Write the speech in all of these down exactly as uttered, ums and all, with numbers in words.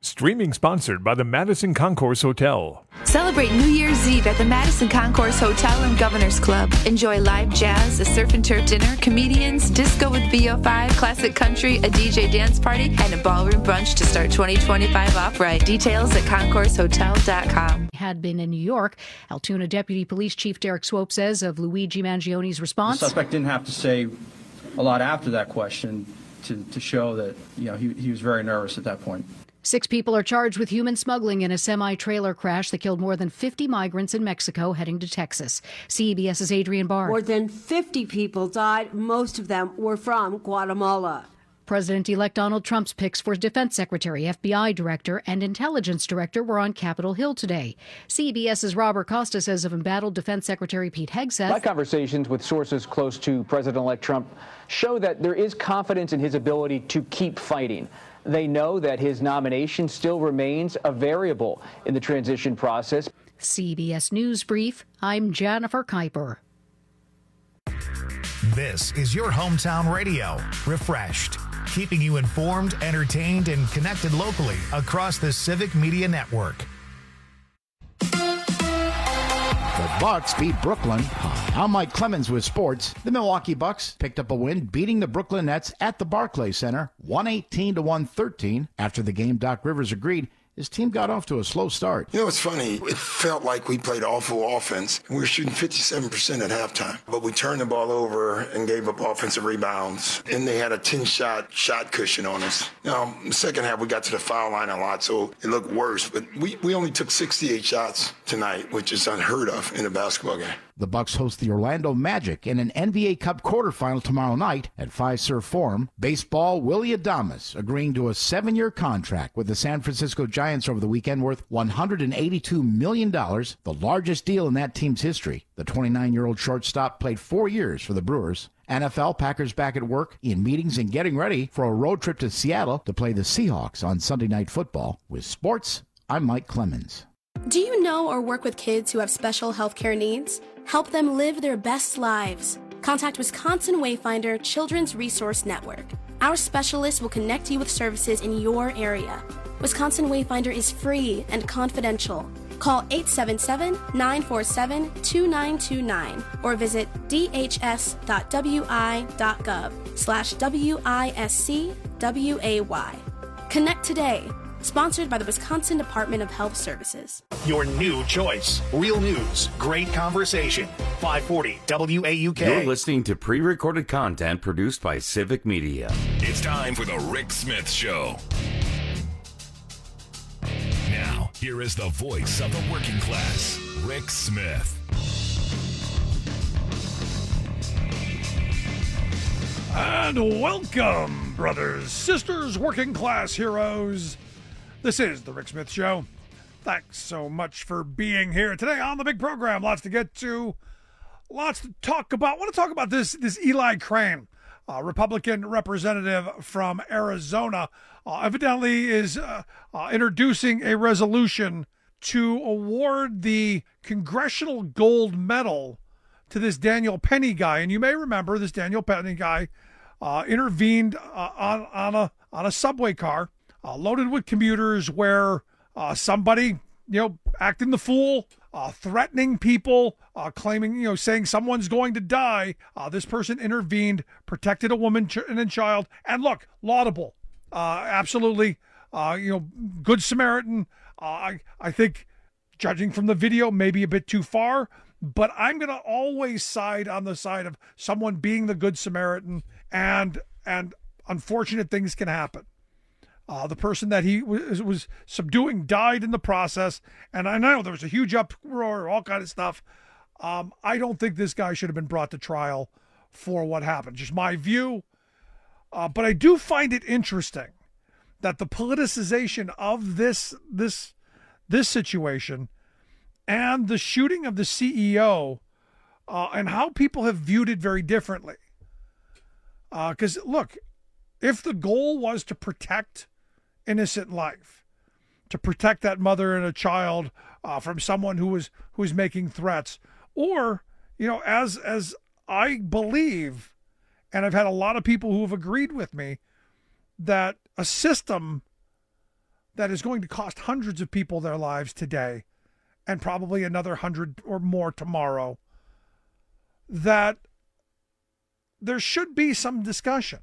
Streaming sponsored by the Madison Concourse Hotel. Celebrate New Year's Eve at the Madison Concourse Hotel and Governor's Club. Enjoy live jazz, a surf and turf dinner, comedians, disco with V O five, classic country, a D J dance party, and a ballroom brunch to start twenty twenty-five off right. Details at concourse hotel dot com. Had been in New York. Altoona Deputy Police Chief Derek Swope says of Luigi Mangione's response. The suspect didn't have to say a lot after that question to, to show that, you know, he, he was very nervous at that point. Six people are charged with human smuggling in a semi-trailer crash that killed more than fifty migrants in Mexico heading to Texas. CBS's Adrienne Barr. More than fifty people died. Most of them were from Guatemala. President-elect Donald Trump's picks for Defense Secretary, F B I Director, and Intelligence Director were on Capitol Hill today. CBS's Robert Costa says of embattled Defense Secretary Pete Hegseth. My conversations with sources close to President-elect Trump show that there is confidence in his ability to keep fighting. They know that his nomination still remains a variable in the transition process. C B S News Brief, I'm Jennifer Kuiper. This is your hometown radio, Refreshed, keeping you informed, entertained, and connected locally across the Civic Media Network. The Bucks beat Brooklyn. I'm Mike Clemens with sports. The Milwaukee Bucks picked up a win, beating the Brooklyn Nets at the Barclays Center, one eighteen to one thirteen. After the game, Doc Rivers agreed his team got off to a slow start. You know, it's funny. It felt like we played awful offense. We were shooting fifty-seven percent at halftime, but we turned the ball over and gave up offensive rebounds, and they had a ten-shot shot cushion on us. Now, the second half, we got to the foul line a lot, so it looked worse, but we, we only took sixty-eight shots tonight, which is unheard of in a basketball game. The Bucks host the Orlando Magic in an N B A Cup quarterfinal tomorrow night at Fiserv Forum. Baseball, Willy Adames agreeing to a seven-year contract with the San Francisco Giants over the weekend worth one hundred eighty-two million dollars, the largest deal in that team's history. The twenty-nine-year-old shortstop played four years for the Brewers. N F L, Packers back at work in meetings and getting ready for a road trip to Seattle to play the Seahawks on Sunday Night Football. With sports, I'm Mike Clemens. Do you know or work with kids who have special health care needs? Help them live their best lives. Contact Wisconsin Wayfinder Children's Resource Network. Our specialists will connect you with services in your area. Wisconsin Wayfinder is free and confidential. Call eight seven seven, nine four seven, two nine two nine or visit dhs.wi.gov slash W-I-S-C-W-A-Y. Connect today. Sponsored by the Wisconsin Department of Health Services. Your new choice. Real news. Great conversation. five forty W A U K. You're listening to pre-recorded content produced by Civic Media. It's time for the Rick Smith Show. Now, here is the voice of the working class, Rick Smith. And welcome, brothers, sisters, working class heroes. This is the Rick Smith Show. Thanks so much for being here today on the big program. Lots to get to, lots to talk about. I want to talk about this, this Eli Crane, uh, Republican representative from Arizona, uh, evidently is uh, uh, introducing a resolution to award the Congressional Gold Medal to this Daniel Penny guy. And you may remember this Daniel Penny guy uh, intervened uh, on, on, a, on a subway car uh, loaded with commuters where uh, somebody, you know, acting the fool, uh, threatening people, uh, claiming, you know, saying someone's going to die. Uh, this person intervened, protected a woman and a child. And look, laudable. Uh, absolutely, uh, you know, good Samaritan. Uh, I, I think, judging from the video, maybe a bit too far, but I'm going to always side on the side of someone being the good Samaritan, and and unfortunate things can happen. Uh, the person that he was, was subduing died in the process, and I know there was a huge uproar, all kind of stuff. Um, I don't think this guy should have been brought to trial for what happened. Just my view. Uh, but I do find it interesting that the politicization of this this this situation and the shooting of the C E O uh, and how people have viewed it very differently. Because, uh, look, if the goal was to protect innocent life, to protect that mother and a child uh, from someone who was who was making threats, or, you know, as as I believe, and I've had a lot of people who have agreed with me, that a system that is going to cost hundreds of people their lives today and probably another hundred or more tomorrow, that there should be some discussion.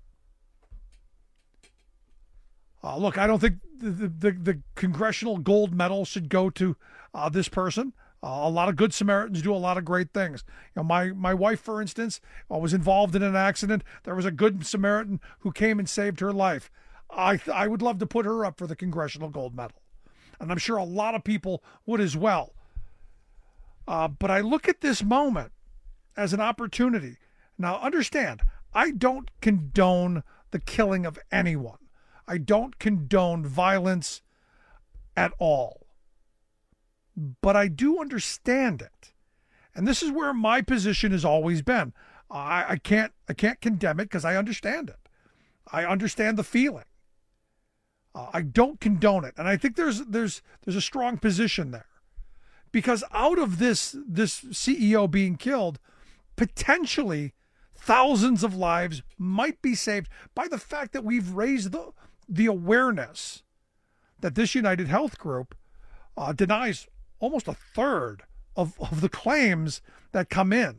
Uh, look, I don't think the, the, the congressional gold medal should go to uh, this person. Uh, a lot of good Samaritans do a lot of great things. You know, my, my wife, for instance, uh, was involved in an accident. There was a good Samaritan who came and saved her life. I th- I would love to put her up for the congressional gold medal. And I'm sure a lot of people would as well. Uh, but I look at this moment as an opportunity. Now, understand, I don't condone the killing of anyone. I don't condone violence at all. But I do understand it. And this is where my position has always been. I, I can't I can't condemn it because I understand it. I understand the feeling. Uh, I don't condone it. And I think there's there's there's a strong position there. Because out of this this C E O being killed, potentially thousands of lives might be saved by the fact that we've raised the the awareness that this United Health Group uh, denies almost a third of, of the claims that come in.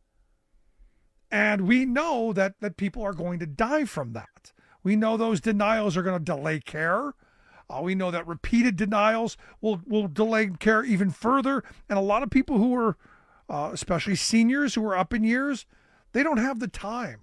And we know that, that people are going to die from that. We know those denials are going to delay care. Uh, we know that repeated denials will, will delay care even further. And a lot of people who are, uh, especially seniors who are up in years, they don't have the time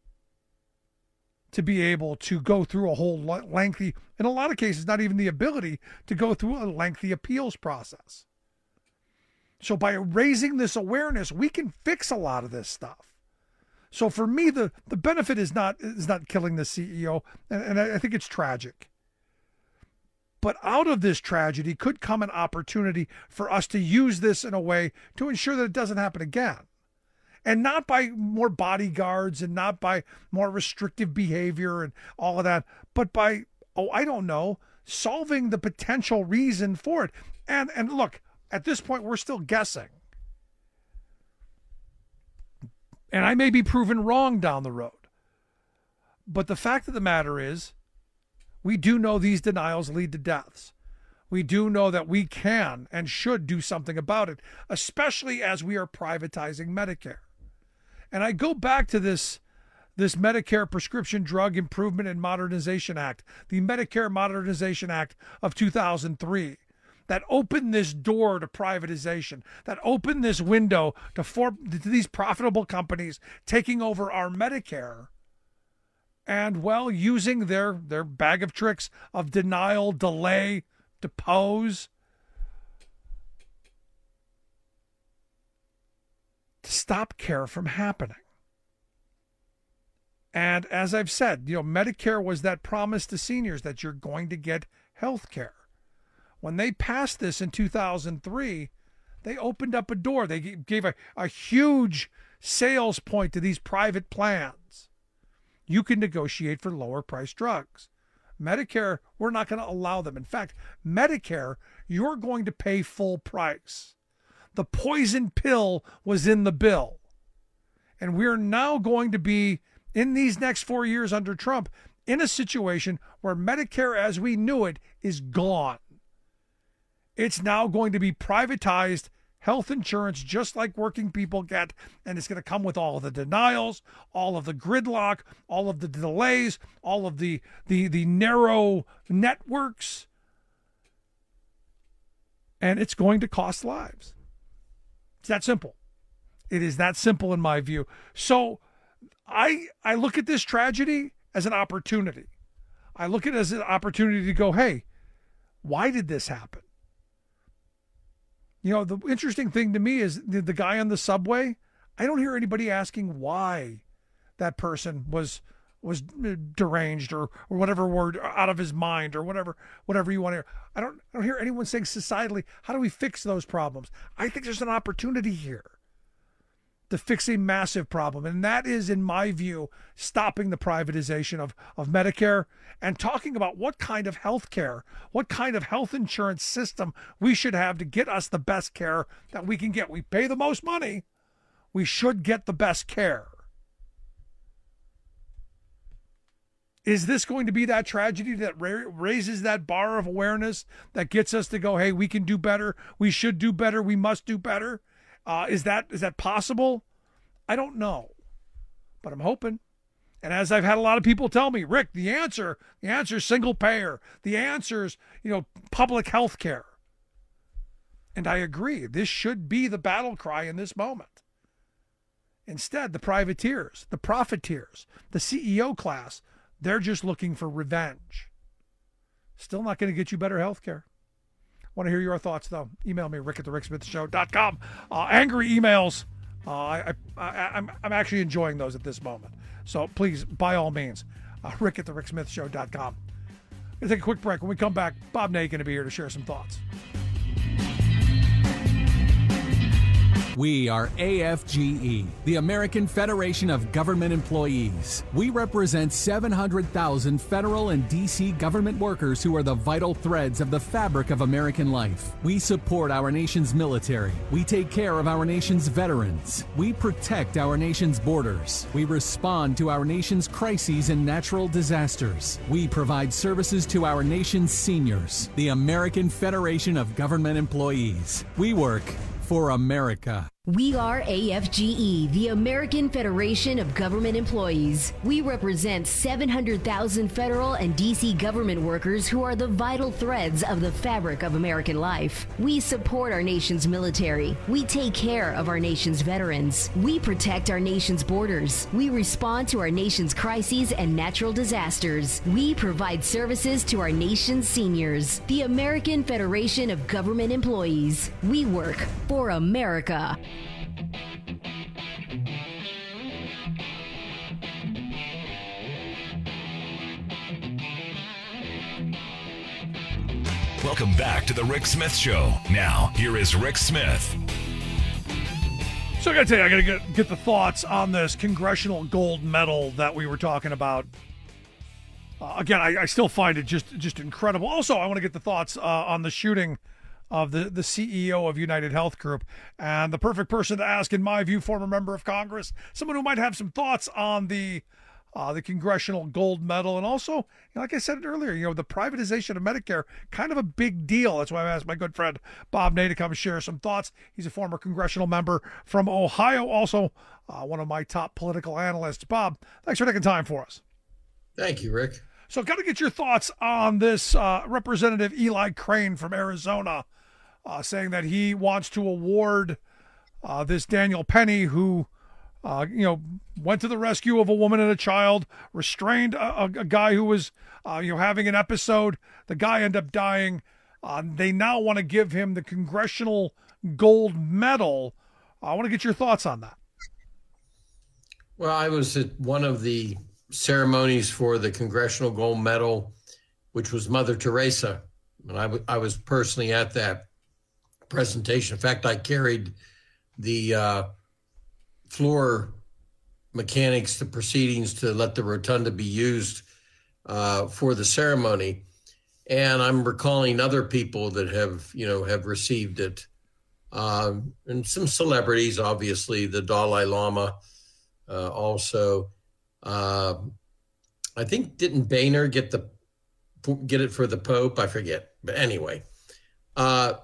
to be able to go through a whole lengthy, in a lot of cases, not even the ability to go through a lengthy appeals process. So by raising this awareness, we can fix a lot of this stuff. So for me, the, the benefit is not is not killing the C E O, and, and I think it's tragic. But out of this tragedy could come an opportunity for us to use this in a way to ensure that it doesn't happen again. And not by more bodyguards and not by more restrictive behavior and all of that, but by, oh, I don't know, solving the potential reason for it. And and look, at this point, we're still guessing. And I may be proven wrong down the road. But the fact of the matter is, we do know these denials lead to deaths. We do know that we can and should do something about it, especially as we are privatizing Medicare. And I go back to this, this Medicare Prescription Drug Improvement and Modernization Act, the Medicare Modernization Act of two thousand three, that opened this door to privatization, that opened this window to, for, to these profitable companies taking over our Medicare and, well, using their, their bag of tricks of denial, delay, depose, to stop care from happening. And as I've said, you know, Medicare was that promise to seniors that you're going to get health care. When they passed this in two thousand three, they opened up a door. They gave a, a huge sales point to these private plans. You can negotiate for lower priced drugs. Medicare, we're not going to allow them. In fact, Medicare, you're going to pay full price. The poison pill was in the bill. And we're now going to be, in these next four years under Trump, in a situation where Medicare as we knew it is gone. It's now going to be privatized health insurance just like working people get, and it's going to come with all of the denials, all of the gridlock, all of the delays, all of the the, the narrow networks, and it's going to cost lives. It's that simple. It is that simple in my view. So I I look at this tragedy as an opportunity. I look at it as an opportunity to go, hey, why did this happen? You know, the interesting thing to me is the, the guy on the subway, I don't hear anybody asking why that person was was deranged or, or whatever word, out of his mind or whatever whatever you want to hear. I don't I don't hear anyone saying societally, how do we fix those problems? I think there's an opportunity here to fix a massive problem. And that is, in my view, stopping the privatization of, of Medicare and talking about what kind of health care, what kind of health insurance system we should have to get us the best care that we can get. We pay the most money. We should get the best care. Is this going to be that tragedy that ra- raises that bar of awareness that gets us to go, hey, we can do better, we should do better, we must do better? Uh, is that is that possible? I don't know, but I'm hoping. And as I've had a lot of people tell me, Rick, the answer, the answer is single payer. The answer is, you know, public health care. And I agree. This should be the battle cry in this moment. Instead, the privateers, the profiteers, the C E O class, they're just looking for revenge. Still not going to get you better health care. Want to hear your thoughts, though? Email me, rick at the rick smith show dot com. Uh, angry emails. Uh, I, I, I, I'm, I'm actually enjoying those at this moment. So please, by all means, uh, rick at the rick smith show dot com. We'll take a quick break. When we come back, Bob Ney going to be here to share some thoughts. We are A F G E, the American Federation of Government Employees. We represent seven hundred thousand federal and D C government workers who are the vital threads of the fabric of American life. We support our nation's military. We take care of our nation's veterans. We protect our nation's borders. We respond to our nation's crises and natural disasters. We provide services to our nation's seniors. The American Federation of Government Employees. We work for America. We are A F G E, the American Federation of Government Employees. We represent seven hundred thousand federal and D C government workers who are the vital threads of the fabric of American life. We support our nation's military. We take care of our nation's veterans. We protect our nation's borders. We respond to our nation's crises and natural disasters. We provide services to our nation's seniors. The American Federation of Government Employees. We work for America. Welcome back to the Rick Smith Show. Now, here is Rick Smith. So I got to tell you, I got to get, get the thoughts on this congressional gold medal that we were talking about. Uh, again, I, I still find it just just incredible. Also, I want to get the thoughts uh, on the shooting of the, the C E O of United Health Group. And the perfect person to ask, in my view, former member of Congress, someone who might have some thoughts on the uh, the congressional gold medal. And also, you know, like I said earlier, you know, the privatization of Medicare, kind of a big deal. That's why I asked my good friend Bob Ney to come share some thoughts. He's a former congressional member from Ohio, also uh, one of my top political analysts. Bob, thanks for taking time for us. Thank you, Rick. So got to get your thoughts on this uh, Representative Eli Crane from Arizona uh, saying that he wants to award uh, this Daniel Penny, who, uh, you know, went to the rescue of a woman and a child, restrained a, a, a guy who was, uh, you know, having an episode. The guy ended up dying. Uh, they now want to give him the Congressional Gold Medal. I want to get your thoughts on that. Well, I was at one of the ceremonies for the Congressional Gold Medal, which was Mother Teresa. And I, w- I was personally at that presentation. In fact, I carried the uh, floor mechanics to proceedings to let the rotunda be used uh, for the ceremony. And I'm recalling other people that have, you know, have received it. Um, and some celebrities, obviously, the Dalai Lama uh, also. Uh, I think, didn't Boehner get the get it for the Pope? I forget. But anyway, uh,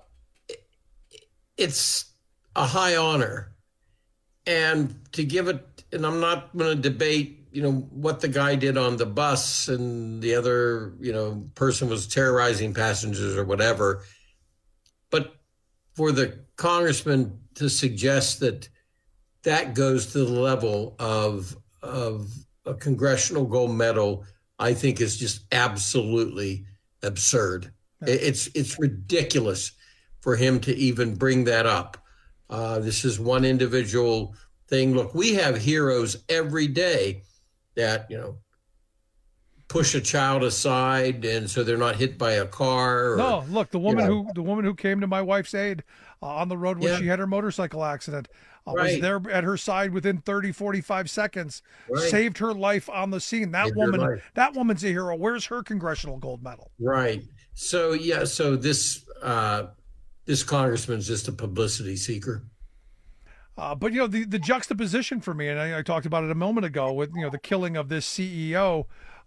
it's a high honor. And to give it, and I'm not going to debate, you know, what the guy did on the bus and the other, you know, person was terrorizing passengers or whatever. But for the congressman to suggest that that goes to the level of of a congressional gold medal, I think is just absolutely absurd. Yeah. It's it's ridiculous for him to even bring that up. Uh, this is one individual thing. Look, we have heroes every day that, you know, push a child aside and so they're not hit by a car. Or, no, look, the woman you know. who the woman who came to my wife's aid uh, on the road when Yeah. she had her motorcycle accident. I Right. was there at her side within thirty, forty-five seconds, Right. saved her life on the scene. That Saved her woman, life. that woman's a hero. Where's her congressional gold medal? Right. So, yeah, so this uh, this congressman's just a publicity seeker. Uh, but, you know, the, the juxtaposition for me, and I, I talked about it a moment ago with, you know, the killing of this C E O,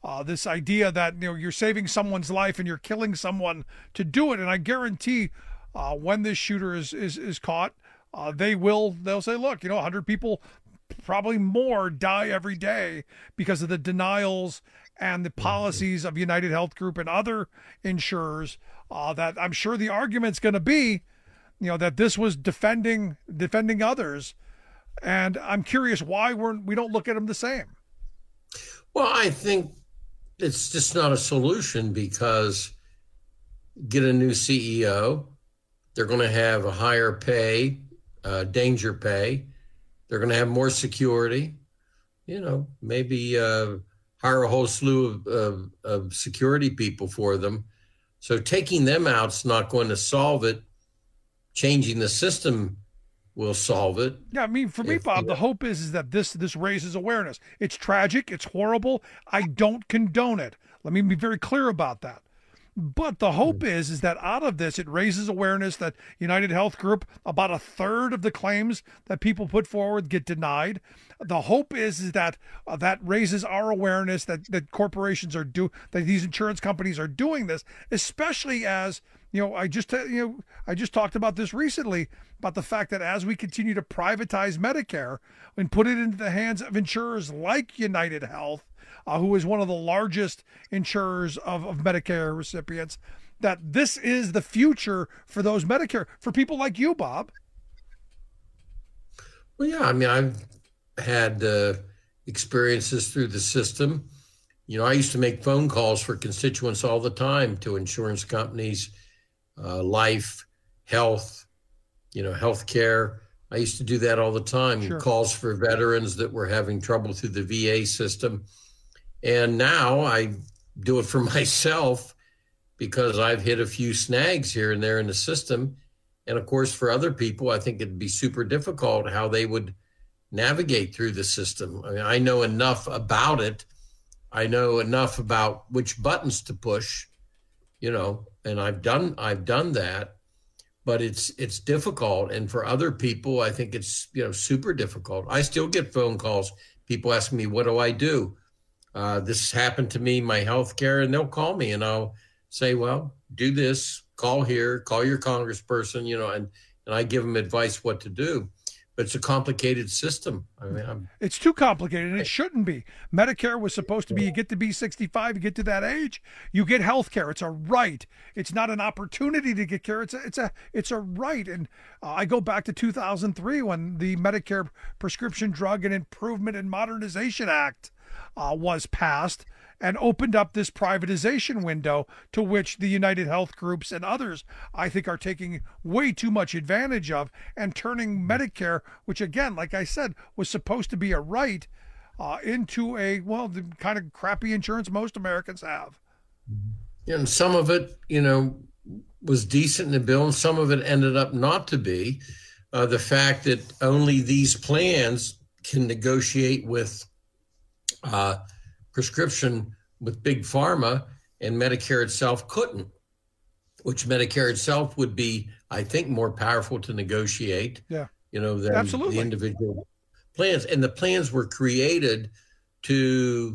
Uh, this idea that, you know, you're saving someone's life and you're killing someone to do it. And I guarantee uh, when this shooter is, is, is caught, uh, they will, they'll say, look, you know, one hundred people, probably more, die every day because of the denials and the policies of United Health Group and other insurers, uh, that I'm sure the argument's going to be, you know, that this was defending, defending others. And I'm curious why we're, we don't look at them the same. Well, I think it's just not a solution, because get a new C E O, they're going to have a higher pay, uh, danger pay. They're going to have more security, you know, maybe uh, hire a whole slew of, of, of security people for them. So taking them out's not going to solve it. Changing the system will solve it. Yeah, I mean, for me, Bob, the hope is, is that this this raises awareness. It's tragic. It's horrible. I don't condone it. Let me be very clear about that. But the hope is, is that out of this, it raises awareness that United Health Group, about a third of the claims that people put forward get denied. The hope is, is that uh, that raises our awareness that, that corporations are do that these insurance companies are doing this, especially as, you know, I just, you know, I just talked about this recently about the fact that as we continue to privatize Medicare and put it into the hands of insurers like United Health, Uh, who is one of the largest insurers of, of Medicare recipients, that this is the future for those Medicare, for people like you, Bob. Well, yeah, I mean, I've had uh, experiences through the system. You know, I used to make phone calls for constituents all the time to insurance companies, uh, life, health, you know, healthcare. I used to do that all the time. Sure. Calls for veterans that were having trouble through the V A system. And now I do it for myself because I've hit a few snags here and there in the system. And of course, for other people, I think it'd be super difficult how they would navigate through the system. I mean, I know enough about it. I know enough about which buttons to push, you know, and I've done, I've done that, but it's, it's difficult. And for other people, I think it's, you know, super difficult. I still get phone calls. People ask me, what do I do? Uh, this happened to me, my health care, and they'll call me and I'll say, well, do this, call here, call your congressperson, you know, and, and I give them advice what to do. But it's a complicated system. I mean, I'm, it's too complicated, and it shouldn't be. Medicare was supposed to be, you get to be sixty-five, you get to that age, you get health care. It's a right. It's not an opportunity to get care. It's a, it's a, it's a right. And uh, I go back to two thousand three when the Medicare Prescription Drug and Improvement and Modernization Act Uh, was passed and opened up this privatization window to which the United Health Groups and others, I think, are taking way too much advantage of and turning Medicare, which again, like I said, was supposed to be a right, uh, into a, well, the kind of crappy insurance most Americans have. And some of it, you know, was decent in the bill, and some of it ended up not to be. Uh, the fact that only these plans can negotiate with Uh, prescription with Big Pharma, and Medicare itself couldn't, which Medicare itself would be, I think, more powerful to negotiate, yeah, you know, than Absolutely. the individual plans. And the plans were created to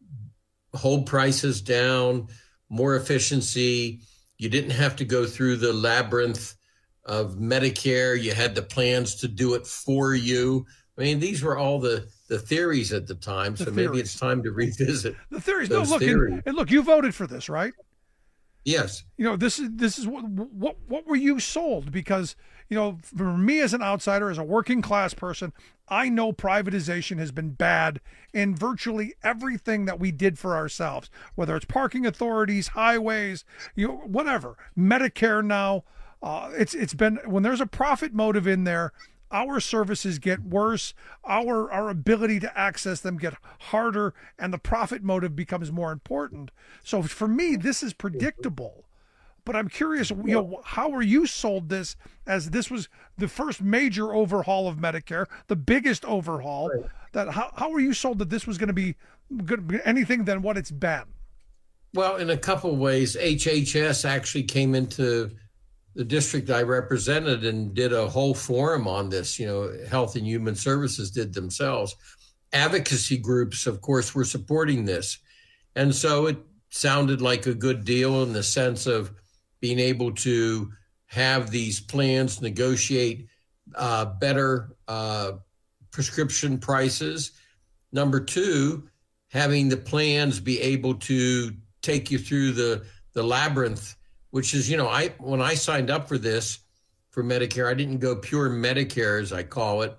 hold prices down, more efficiency. You didn't have to go through the labyrinth of Medicare. You had the plans to do it for you. I mean, these were all the, the theories at the time, so the maybe it's time to revisit the theories. Those no, look, theories. And, and look, you voted for this, right? Yes. You know, this is this is what what what were you sold? Because, you know, for me as an outsider, as a working class person, I know privatization has been bad in virtually everything that we did for ourselves, whether it's parking authorities, highways, you know, whatever. Medicare now, uh, it's it's been, when there's a profit motive in there, our services get worse, our our ability to access them get harder, and the profit motive becomes more important. So for me, this is predictable. But I'm curious, you know, how were you sold this, as this was the first major overhaul of Medicare, the biggest overhaul, right. that how, how were you sold that this was going to be good, anything than what it's been? Well, in a couple of ways, H H S actually came into the district I represented and did a whole forum on this. You know, Health and Human Services did themselves. Advocacy groups, of course, were supporting this. And so it sounded like a good deal in the sense of being able to have these plans negotiate uh, better uh, prescription prices. Number two, having the plans be able to take you through the, the labyrinth, which is, you know, I when I signed up for this, for Medicare, I didn't go pure Medicare, as I call it.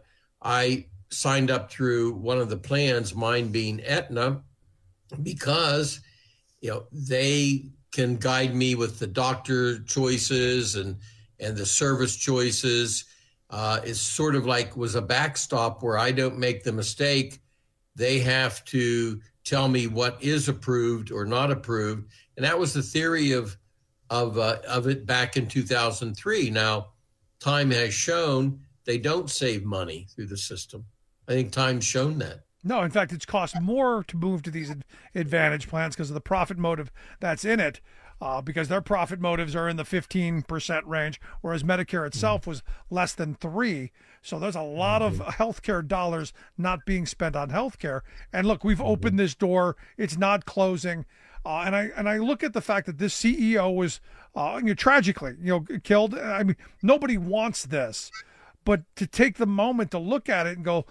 I signed up through one of the plans, mine being Aetna, because, you know, they can guide me with the doctor choices and, and the service choices. Uh, it's sort of like was a backstop where I don't make the mistake. They have to tell me what is approved or not approved. And that was the theory of, of, uh, of it back in two thousand three. Now, time has shown they don't save money through the system. I think time's shown that. No, in fact, it's cost more to move to these advantage plans because of the profit motive that's in it, uh, because their profit motives are in the fifteen percent range, whereas Medicare itself was less than three. So there's a lot of healthcare dollars not being spent on healthcare. And look, we've opened this door. It's not closing. Uh, and I and I look at the fact that this C E O was uh, you know, tragically, you know, killed. I mean, nobody wants this, but to take the moment to look at it and go,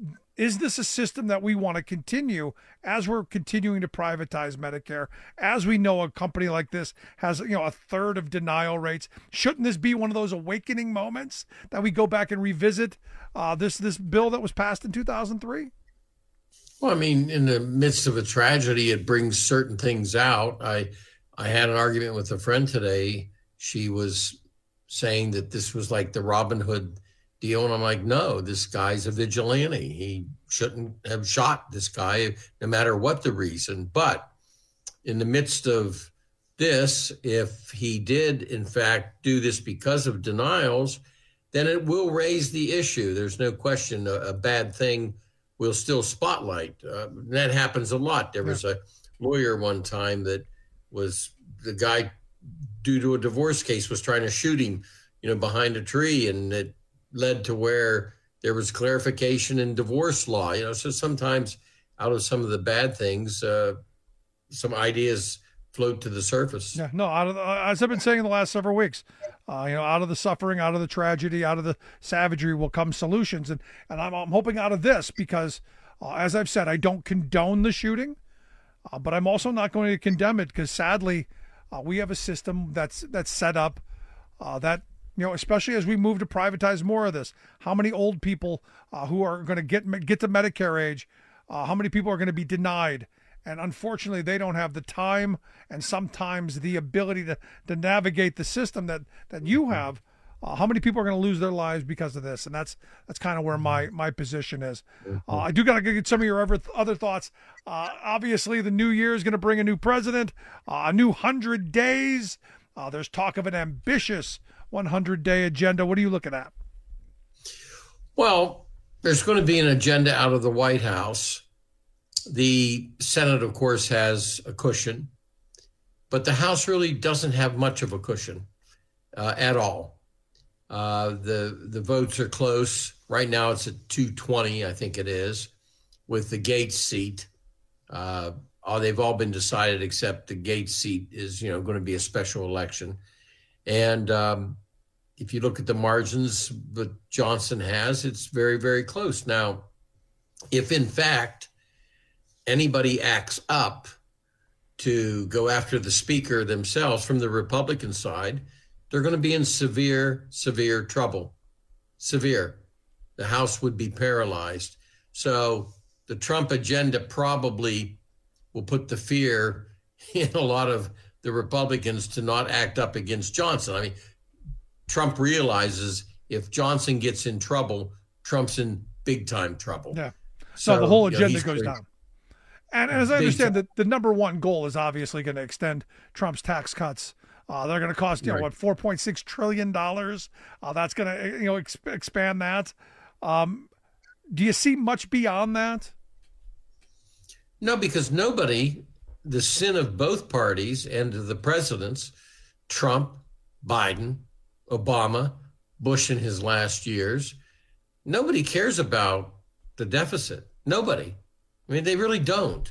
is this a system that we want to continue as we're continuing to privatize Medicare? As we know, a company like this has, you know, a third of denial rates. Shouldn't this be one of those awakening moments that we go back and revisit uh, this this bill that was passed in two thousand three? Well, I mean, in the midst of a tragedy, it brings certain things out. I I had an argument with a friend today. She was saying that this was like the Robin Hood deal. And I'm like, no, this guy's a vigilante. He shouldn't have shot this guy, no matter what the reason. But in the midst of this, if he did, in fact, do this because of denials, then it will raise the issue. There's no question a, a bad thing will still spotlight. Uh, that happens a lot. There was a lawyer one time that was the guy, due to a divorce case, was trying to shoot him, you know, behind a tree, and it led to where there was clarification in divorce law. You know, so sometimes out of some of the bad things, uh, some ideas float to the surface. Yeah, no, out of the, as I've been saying in the last several weeks, uh, you know, out of the suffering, out of the tragedy, out of the savagery will come solutions. And, and I'm, I'm hoping out of this because, uh, as I've said, I don't condone the shooting, uh, but I'm also not going to condemn it because sadly, uh, we have a system that's, that's set up uh, that, you know, especially as we move to privatize more of this, how many old people uh, who are going to get get to Medicare age, uh, how many people are going to be denied? And unfortunately, they don't have the time and sometimes the ability to, to navigate the system that, that you have. Uh, how many people are going to lose their lives because of this? And that's that's kind of where my, my position is. Uh, I do got to get some of your other, other thoughts. Uh, obviously, the new year is going to bring a new president, uh, a new hundred days. Uh, there's talk of an ambitious one hundred day agenda. What are you looking at? Well, there's going to be an agenda out of the White House. The Senate, of course, has a cushion, but the House really doesn't have much of a cushion uh, at all. Uh, the the votes are close. Right now it's at two twenty, I think it is, with the Gates seat. Uh, oh, they've all been decided except the Gates seat is, you know, going to be a special election. And um, if you look at the margins that Johnson has, it's very, very close. Now, if in fact anybody acts up to go after the speaker themselves from the Republican side, they're going to be in severe, severe trouble. Severe. The House would be paralyzed. So the Trump agenda probably will put the fear in a lot of the Republicans to not act up against Johnson. I mean, Trump realizes if Johnson gets in trouble, Trump's in big time trouble. Yeah. So, so the whole agenda you know, goes very, down. And as I understand, that the number one goal is obviously going to extend Trump's tax cuts. Uh, they're going to cost, you know, right. what, four point six trillion dollars. Uh, that's going to, you know, exp- expand that. Um, do you see much beyond that? No, because nobody, the sin of both parties and the presidents, Trump, Biden, Obama, Bush in his last years, nobody cares about the deficit. Nobody. I mean, they really don't. No.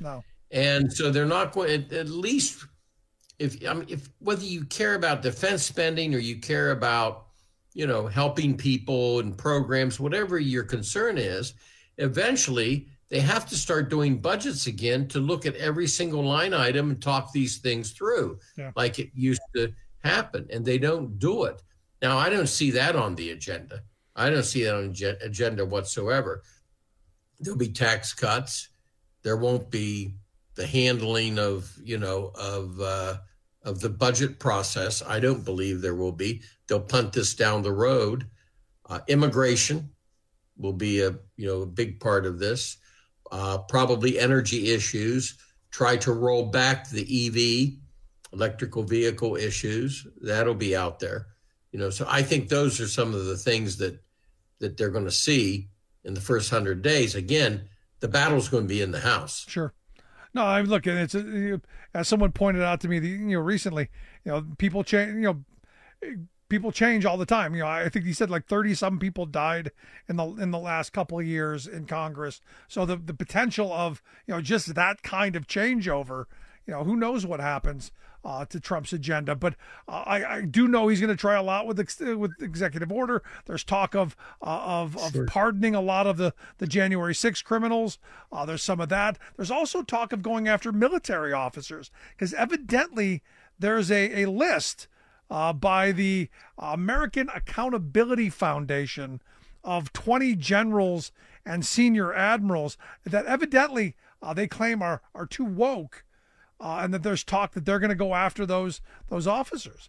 And so they're not going, at, at least if, I mean, if whether you care about defense spending or you care about, you know, helping people and programs, whatever your concern is, eventually they have to start doing budgets again to look at every single line item and talk these things through yeah. like it used to happen. And they don't do it. Now, I don't see that on the agenda. I don't see that on the agenda whatsoever. There'll be tax cuts. There won't be the handling of, you know, of uh, of the budget process. I don't believe there will be. They'll punt this down the road. Uh, immigration will be a, you know, a big part of this. Uh, probably energy issues. Try to roll back the E V, electrical vehicle issues. That'll be out there. You know, so I think those are some of the things that that they're going to see in the first hundred days. Again, the battle's going to be in the House. Sure. No, I'm looking. It's a, as someone pointed out to me, you know, recently. You know, people change. You know, people change all the time. You know, I think he said like thirty some people died in the in the last couple of years in Congress. So the the potential of, you know, just that kind of changeover. You know, who knows what happens uh, to Trump's agenda. But uh, I, I do know he's going to try a lot with ex- with executive order. There's talk of uh, of, of Sure. pardoning a lot of the, the January sixth criminals. Uh, there's some of that. There's also talk of going after military officers, because evidently there's a, a list uh, by the American Accountability Foundation of twenty generals and senior admirals that evidently uh, they claim are, are too woke. Uh, and that there's talk that they're going to go after those those officers.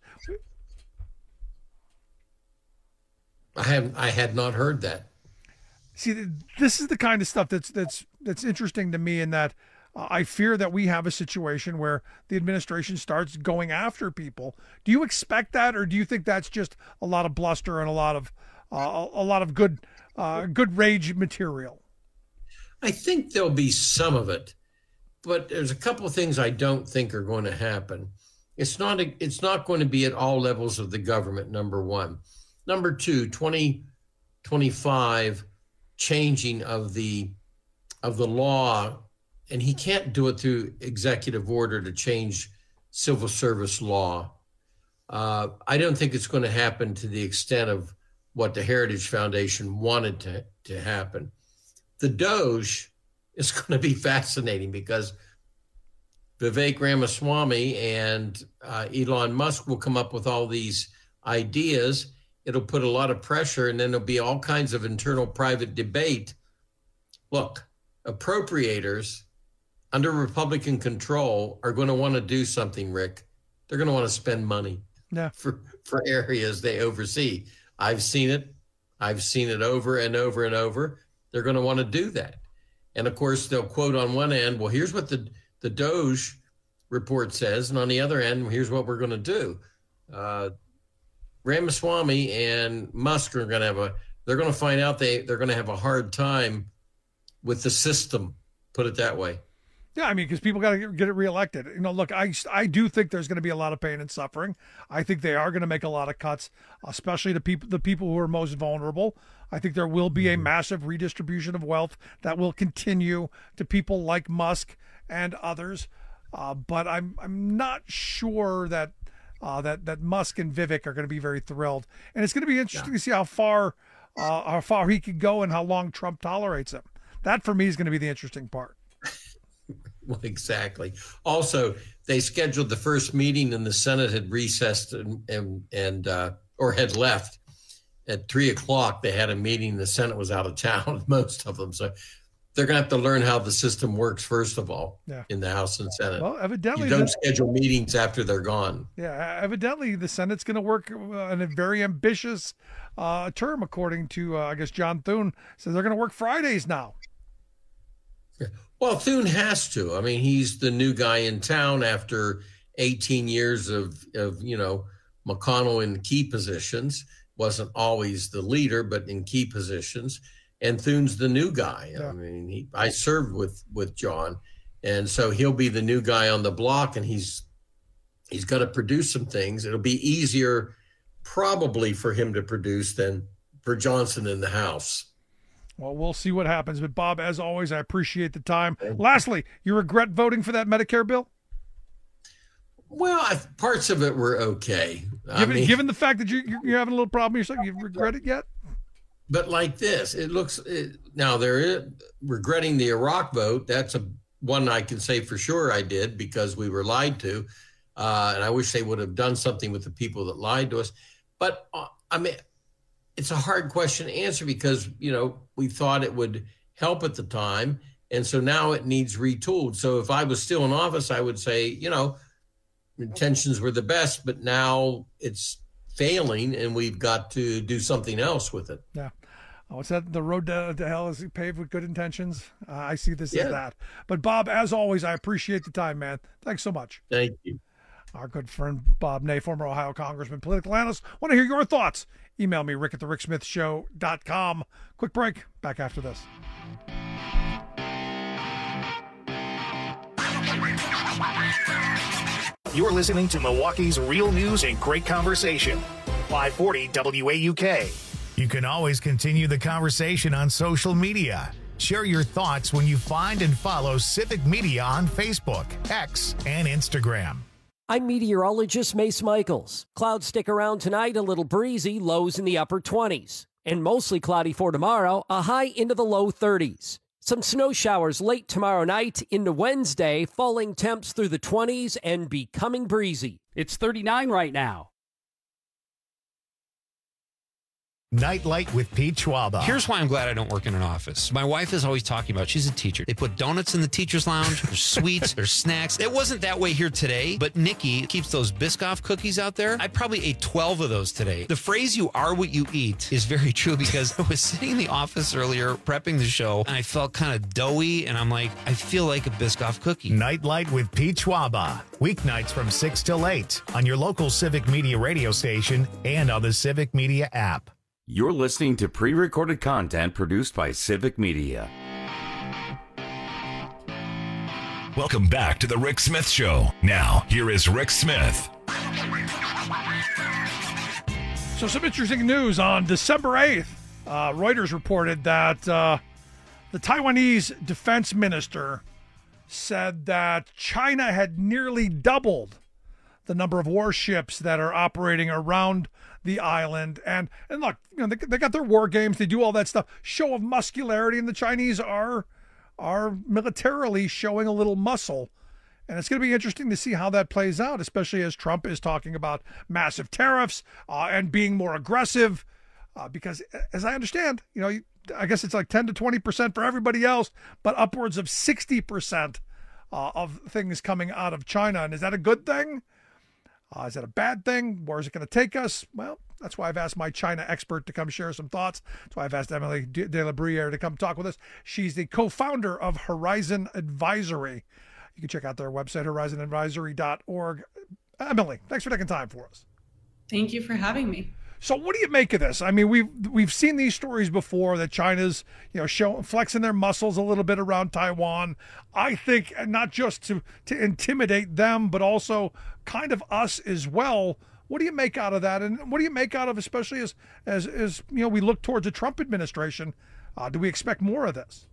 I have I had not heard that. See, this is the kind of stuff that's that's that's interesting to me, in that uh, I fear that we have a situation where the administration starts going after people. Do you expect that, or do you think that's just a lot of bluster and a lot of uh, a lot of good uh, good rage material? I think there'll be some of it. But there's a couple of things I don't think are going to happen. It's not a, it's not going to be at all levels of the government, number one. Number two, twenty twenty-five changing of the of the law, and he can't do it through executive order to change civil service law. Uh, I don't think it's going to happen to the extent of what the Heritage Foundation wanted to, to happen. The Doge is going to be fascinating, because Vivek Ramaswamy and uh, Elon Musk will come up with all these ideas. It'll put a lot of pressure, and then there'll be all kinds of internal private debate. Look, appropriators under Republican control are going to want to do something, Rick. They're going to want to spend money yeah. for, for areas they oversee. I've seen it. I've seen it over and over and over. They're going to want to do that. And of course, they'll quote on one end, well, here's what the, the Doge report says. And on the other end, here's what we're going to do. Uh, Ramaswamy and Musk are going to have a, they're going to find out they, they're going to have a hard time with the system, put it that way. Yeah, I mean, because people got to get it reelected. You know, look, I, I do think there's going to be a lot of pain and suffering. I think they are going to make a lot of cuts, especially to people, the people who are most vulnerable. I think there will be a massive redistribution of wealth that will continue to people like Musk and others. Uh, but I'm I'm not sure that uh, that that Musk and Vivek are going to be very thrilled. And it's going to be interesting yeah. to see how far uh, how far he could go and how long Trump tolerates him. That for me is going to be the interesting part. Well, exactly. Also, they scheduled the first meeting, and the Senate had recessed and and, and uh, or had left at three o'clock. They had a meeting. The Senate was out of town, most of them. So they're going to have to learn how the system works first of all yeah. in the House and Senate. Well, evidently, you don't the, schedule meetings after they're gone. Yeah, evidently the Senate's going to work in a very ambitious uh, term, according to uh, I guess John Thune says they're going to work Fridays now. Well, Thune has to. I mean, he's the new guy in town after eighteen years of, of you know, McConnell in key positions. Wasn't always the leader, but in key positions. And Thune's the new guy. Yeah. I mean, he, I served with, with John, and so he'll be the new guy on the block, and he's he's got to produce some things. It'll be easier probably for him to produce than for Johnson in the House. Well, we'll see what happens. But, Bob, as always, I appreciate the time. Lastly, you regret voting for that Medicare bill? Well, I, parts of it were okay. Given, I mean, given the fact that you, you're having a little problem yourself, you regret it yet? But like this, it looks it, now there is regretting the Iraq vote. That's a one I can say for sure I did because we were lied to, uh, and I wish they would have done something with the people that lied to us. But uh, I mean, it's a hard question to answer because you know we thought it would help at the time, and so now it needs retooled. So if I was still in office, I would say you know intentions were the best, but now it's failing, and we've got to do something else with it. Yeah. Oh, it's that the road to, to hell is paved with good intentions. Uh, I see this Yeah. as that. But Bob, as always, I appreciate the time, man. Thanks so much. Thank you. Our good friend Bob Ney, former Ohio Congressman, political analyst. Want to hear your thoughts? Email me, rick at the rick smith show dot com. Quick break. Back after this. You're listening to Milwaukee's Real News and Great Conversation. five forty W A U K. You can always continue the conversation on social media. Share your thoughts when you find and follow Civic Media on Facebook, X, and Instagram. I'm meteorologist Mace Michaels. Clouds stick around tonight, a little breezy, lows in the upper twenties. And mostly cloudy for tomorrow, a high into the low thirties. Some snow showers late tomorrow night into Wednesday, falling temps through the twenties and becoming breezy. It's thirty-nine right now. Nightlight with Pete Schwaba. Here's why I'm glad I don't work in an office. My wife is always talking about, she's a teacher. They put donuts in the teacher's lounge. There's sweets, there's snacks. It wasn't that way here today, but Nikki keeps those Biscoff cookies out there. I probably ate twelve of those today. The phrase, you are what you eat, is very true because I was sitting in the office earlier prepping the show and I felt kind of doughy and I'm like, I feel like a Biscoff cookie. Nightlight with Pete Schwaba. Weeknights from six till eight on your local Civic Media radio station and on the Civic Media app. You're listening to pre-recorded content produced by Civic Media. Welcome back to the Rick Smith Show. Now, here is Rick Smith. So some interesting news on December eighth. Uh, Reuters reported that uh, the Taiwanese defense minister said that China had nearly doubled the number of warships that are operating around the island. And and look, you know, they, they got their war games, they do all that stuff. Show of muscularity, and the Chinese are are militarily showing a little muscle. And it's going to be interesting to see how that plays out, especially as Trump is talking about massive tariffs uh, and being more aggressive. Uh, because as I understand, you know, I guess it's like ten to twenty percent for everybody else, but upwards of sixty percent uh, of things coming out of China. And is that a good thing? Uh, is that a bad thing? Where is it going to take us? Well, that's why I've asked my China expert to come share some thoughts. That's why I've asked Emily de la Bruyere to come talk with us. She's the co-founder of Horizon Advisory. You can check out their website, horizon advisory dot org. Emily, thanks for taking time for us. Thank you for having me. So what do you make of this? I mean, we've we've seen these stories before that China's, you know, showing flexing their muscles a little bit around Taiwan. I think not just to to intimidate them, but also kind of us as well. What do you make out of that? And what do you make out of, especially as as as you know, we look towards a Trump administration? Uh, do we expect more of this?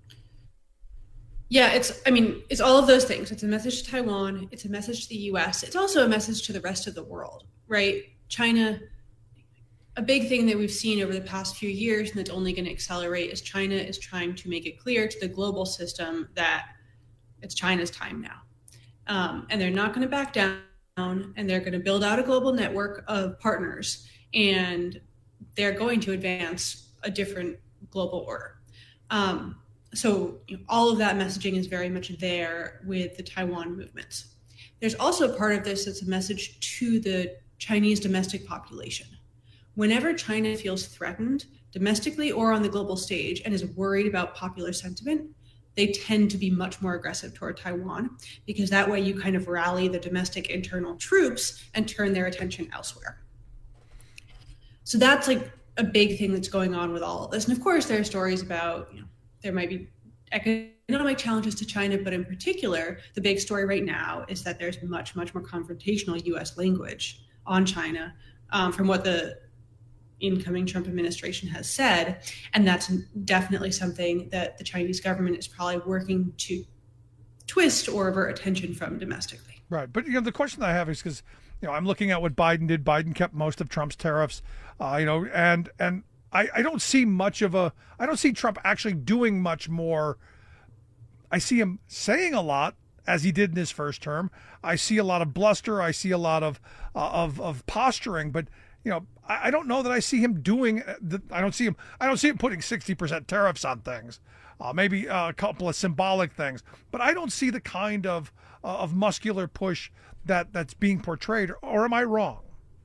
Yeah, it's, I mean, it's all of those things. It's a message to Taiwan. It's a message to the U S. It's also a message to the rest of the world, right? China, a big thing that we've seen over the past few years, and that's only going to accelerate, is China is trying to make it clear to the global system that it's China's time now. Um, and they're not going to back down, and they're going to build out a global network of partners, and they're going to advance a different global order. Um, so you know, all of that messaging is very much there with the Taiwan movements. There's also part of this that's a message to the Chinese domestic population. Whenever China feels threatened domestically or on the global stage and is worried about popular sentiment, they tend to be much more aggressive toward Taiwan, because that way you kind of rally the domestic internal troops and turn their attention elsewhere. So that's like a big thing that's going on with all of this. And of course, there are stories about, you know, there might be economic challenges to China, but in particular, the big story right now is that there's much, much more confrontational U S language on China um, from what the incoming Trump administration has said. And that's definitely something that the Chinese government is probably working to twist or avert attention from domestically. Right. But, you know, the question I have is because, you know, I'm looking at what Biden did. Biden kept most of Trump's tariffs, uh, you know, and and I, I don't see much of a, I don't see Trump actually doing much more. I see him saying a lot, as he did in his first term. I see a lot of bluster. I see a lot of uh, of of posturing. But, you know, I, I don't know that I see him doing. The, I don't see him. I don't see him putting sixty percent tariffs on things. Uh, maybe a couple of symbolic things. But I don't see the kind of uh, of muscular push that that's being portrayed. Or am I wrong?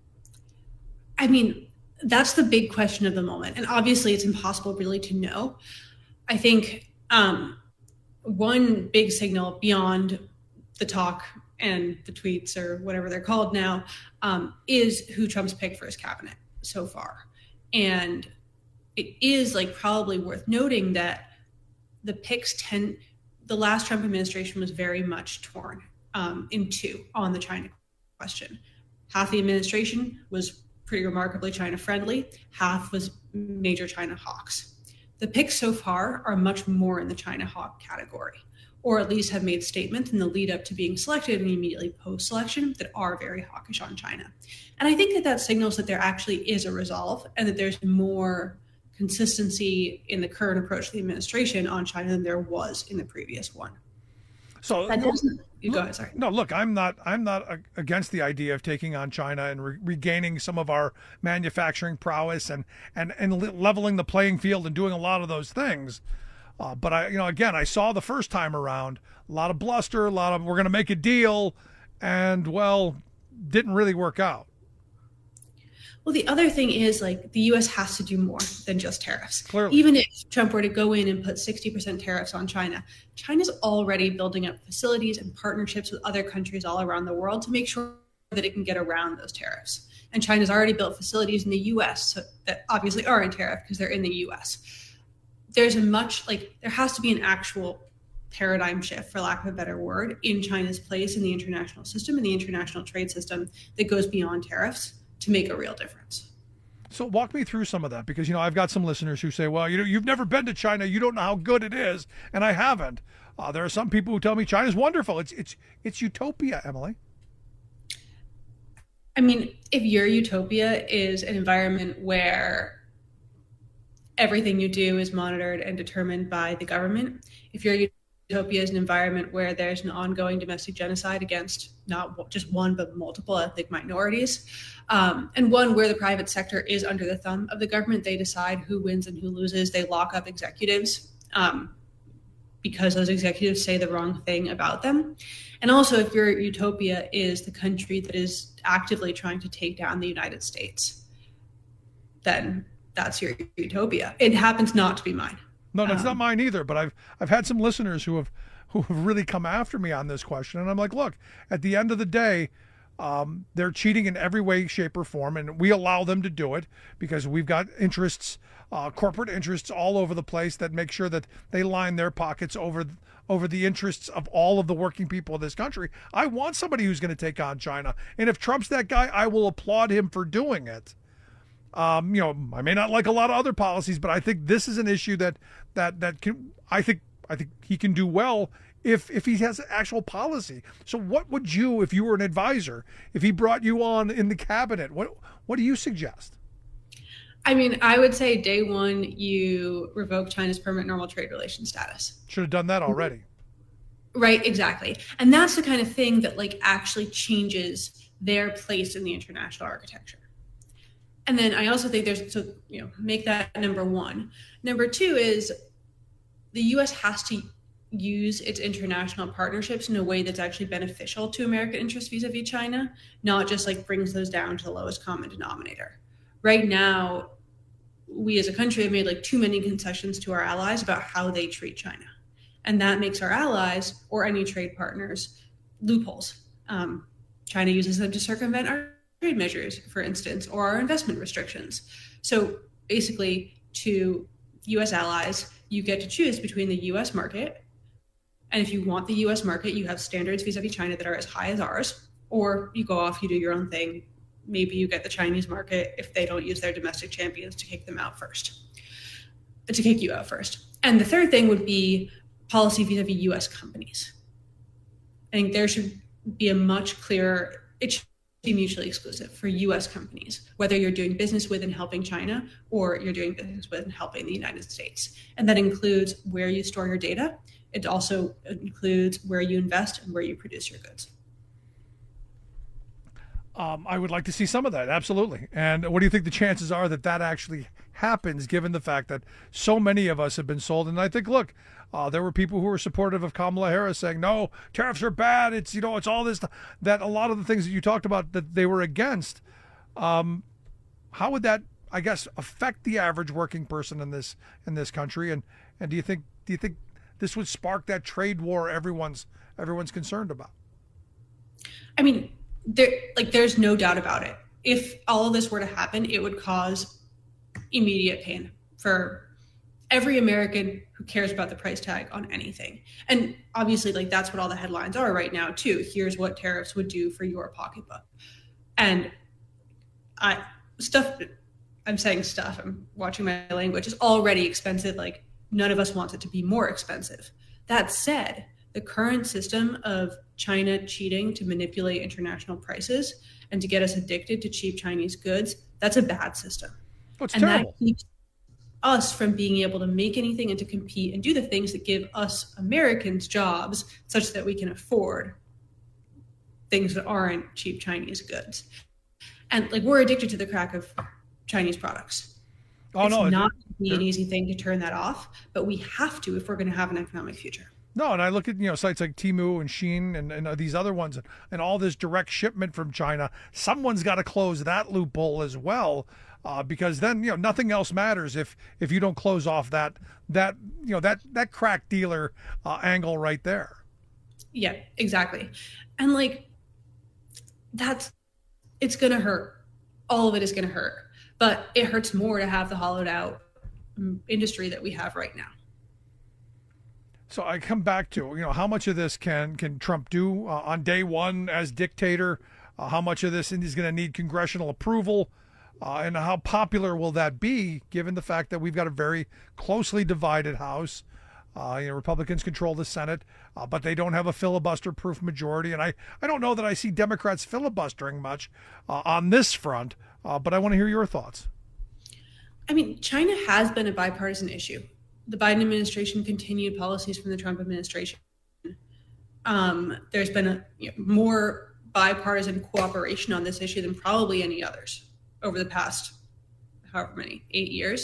I mean, that's the big question of the moment, and obviously, it's impossible really to know. I think. Um, One big signal beyond the talk and the tweets or whatever they're called now um, is who Trump's picked for his cabinet so far. And it is like probably worth noting that the picks tend, the last Trump administration was very much torn um, in two on the China question. Half the administration was pretty remarkably China friendly, half was major China hawks. The picks so far are much more in the China hawk category, or at least have made statements in the lead up to being selected and immediately post-selection that are very hawkish on China. And I think that that signals that there actually is a resolve and that there's more consistency in the current approach to the administration on China than there was in the previous one. So that doesn't, you look, go ahead, sorry. No, look, I'm not. I'm not against the idea of taking on China and re- regaining some of our manufacturing prowess and and and leveling the playing field and doing a lot of those things. Uh, but I, you know, again, I saw the first time around a lot of bluster, a lot of we're going to make a deal, and well, didn't really work out. Well, the other thing is, like, the U S has to do more than just tariffs. Clearly. Even if Trump were to go in and put sixty percent tariffs on China, China's already building up facilities and partnerships with other countries all around the world to make sure that it can get around those tariffs. And China's already built facilities in the U S so that obviously are in tariff because they're in the U S. There's a much, like, there has to be an actual paradigm shift, for lack of a better word, in China's place in the international system, in the international trade system that goes beyond tariffs to make a real difference. So walk me through some of that, because, you know, I've got some listeners who say, well, you know, you've never been to China, you don't know how good it is, and I haven't. Uh, there are some people who tell me China's wonderful. It's it's it's utopia, Emily. I mean, if your utopia is an environment where everything you do is monitored and determined by the government, if your utopia is an environment where there's an ongoing domestic genocide against not just one, but multiple ethnic minorities, um, and one where the private sector is under the thumb of the government, they decide who wins and who loses, they lock up executives um, because those executives say the wrong thing about them. And also, if your utopia is the country that is actively trying to take down the United States, then that's your utopia. It happens not to be mine. No, that's um, not mine either. But I've I've had some listeners who have who have really come after me on this question, and I'm like, look, at the end of the day, um, they're cheating in every way, shape, or form, and we allow them to do it because we've got interests, uh, corporate interests all over the place that make sure that they line their pockets over over the interests of all of the working people of this country. I want somebody who's going to take on China, and if Trump's that guy, I will applaud him for doing it. Um, you know, I may not like a lot of other policies, but I think this is an issue that that that can. I think I think he can do well if if he has actual policy. So, what would you, if you were an advisor, if he brought you on in the cabinet, what what do you suggest? I mean, I would say day one, you revoke China's permanent normal trade relations status. Should have done that already. Right, exactly, and that's the kind of thing that like actually changes their place in the international architecture. And then I also think there's, so, you know, make that number one. Number two is the U S has to use its international partnerships in a way that's actually beneficial to American interests vis-a-vis China, not just like brings those down to the lowest common denominator. Right now, we as a country have made like too many concessions to our allies about how they treat China. And that makes our allies or any trade partners loopholes. Um, China uses them to circumvent our trade measures, for instance, or our investment restrictions. So basically, to U S allies, you get to choose between the U S market, and if you want the U S market, you have standards vis-a-vis China that are as high as ours, or you go off, you do your own thing, maybe you get the Chinese market if they don't use their domestic champions to kick them out first, to kick you out first. And the third thing would be policy vis-a-vis U S companies. I think there should be a much clearer, it should be mutually exclusive for U S companies, whether you're doing business with and helping China or you're doing business with and helping the United States. And that includes where you store your data. It also includes where you invest and where you produce your goods. Um, I would like to see some of that, absolutely. And what do you think the chances are that that actually happens, given the fact that so many of us have been sold? And I think, look, uh, there were people who were supportive of Kamala Harris saying, no, tariffs are bad. It's, you know, it's all this, that a lot of the things that you talked about that they were against. Um, how would that, I guess, affect the average working person in this in this country? And and do you think do you think this would spark that trade war everyone's everyone's concerned about? I mean, there like there's no doubt about it. If all of this were to happen, it would cause immediate pain for every American who cares about the price tag on anything. And obviously, like, that's what all the headlines are right now too. Here's what tariffs would do for your pocketbook. And I stuff I'm saying stuff, I'm watching my language, is already expensive. Like, none of us want it to be more expensive. That said, the current system of China cheating to manipulate international prices and to get us addicted to cheap Chinese goods, that's a bad system. Oh, it's and terrible. That keeps us from being able to make anything and to compete and do the things that give us Americans jobs such that we can afford things that aren't cheap Chinese goods. And like, we're addicted to the crack of Chinese products. Oh, it's no, not be an easy thing to turn that off, but we have to if we're going to have an economic future. No, and I look at, you know, sites like Temu and Shein and, and these other ones and all this direct shipment from China. Someone's got to close that loophole as well, uh, because then, you know, nothing else matters if if you don't close off that that you know that that crack dealer uh, angle right there. Yeah, exactly. And like, that's it's going to hurt. All of it is going to hurt, but it hurts more to have the hollowed out industry that we have right now. So I come back to, you know, how much of this can can Trump do uh, on day one as dictator? Uh, how much of this is going to need congressional approval? Uh, and how popular will that be, given the fact that we've got a very closely divided House? Uh, you know, Republicans control the Senate, uh, but they don't have a filibuster-proof majority. And I, I don't know that I see Democrats filibustering much uh, on this front, uh, but I want to hear your thoughts. I mean, China has been a bipartisan issue. The Biden administration continued policies from the Trump administration. Um, there's been a, you know, more bipartisan cooperation on this issue than probably any others over the past, however many, eight years.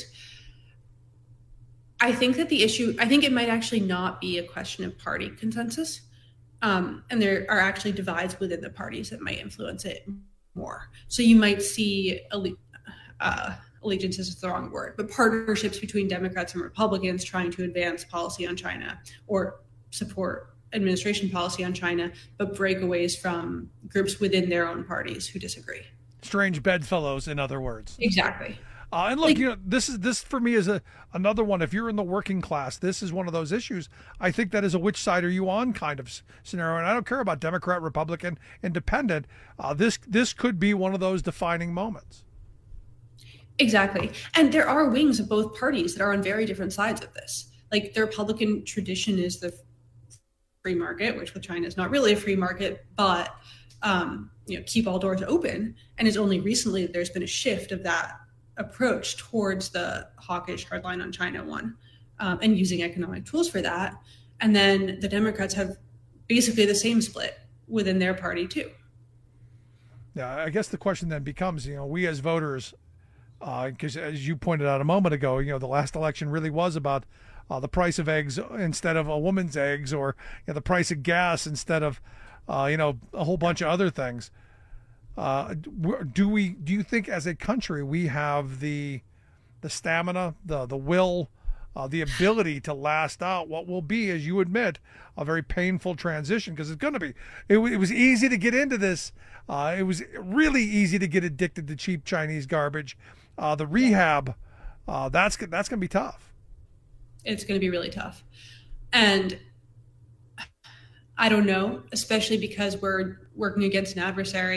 I think that the issue, I think it might actually not be a question of party consensus. Um, and there are actually divides within the parties that might influence it more. So you might see uh, allegiances is the wrong word, but partnerships between Democrats and Republicans trying to advance policy on China or support administration policy on China, but breakaways from groups within their own parties who disagree. Strange bedfellows, in other words. Exactly. Uh, and look, like, you know, this is this for me is a another one. If you're in the working class, this is one of those issues. I think that is a which side are you on kind of scenario. And I don't care about Democrat, Republican, Independent. Uh, this this could be one of those defining moments. Exactly. And there are wings of both parties that are on very different sides of this. Like, the Republican tradition is the free market, which with China is not really a free market, but um, you know, keep all doors open. And it's only recently that there's been a shift of that approach towards the hawkish hardline on China one, um, and using economic tools for that. And then the Democrats have basically the same split within their party too. Yeah, I guess the question then becomes, you know, we as voters, because uh, as you pointed out a moment ago, you know, the last election really was about uh, the price of eggs instead of a woman's eggs, or you know, the price of gas instead of, uh, you know, a whole bunch of other things. Uh, do we? Do you think, as a country, we have the the stamina, the the will, uh, the ability to last out what will be, as you admit, a very painful transition? Because it's going to be. It, it was easy to get into this. Uh, it was really easy to get addicted to cheap Chinese garbage. Uh, the rehab, uh, that's that's going to be tough. It's going to be really tough, and I don't know, especially because we're working against an adversary that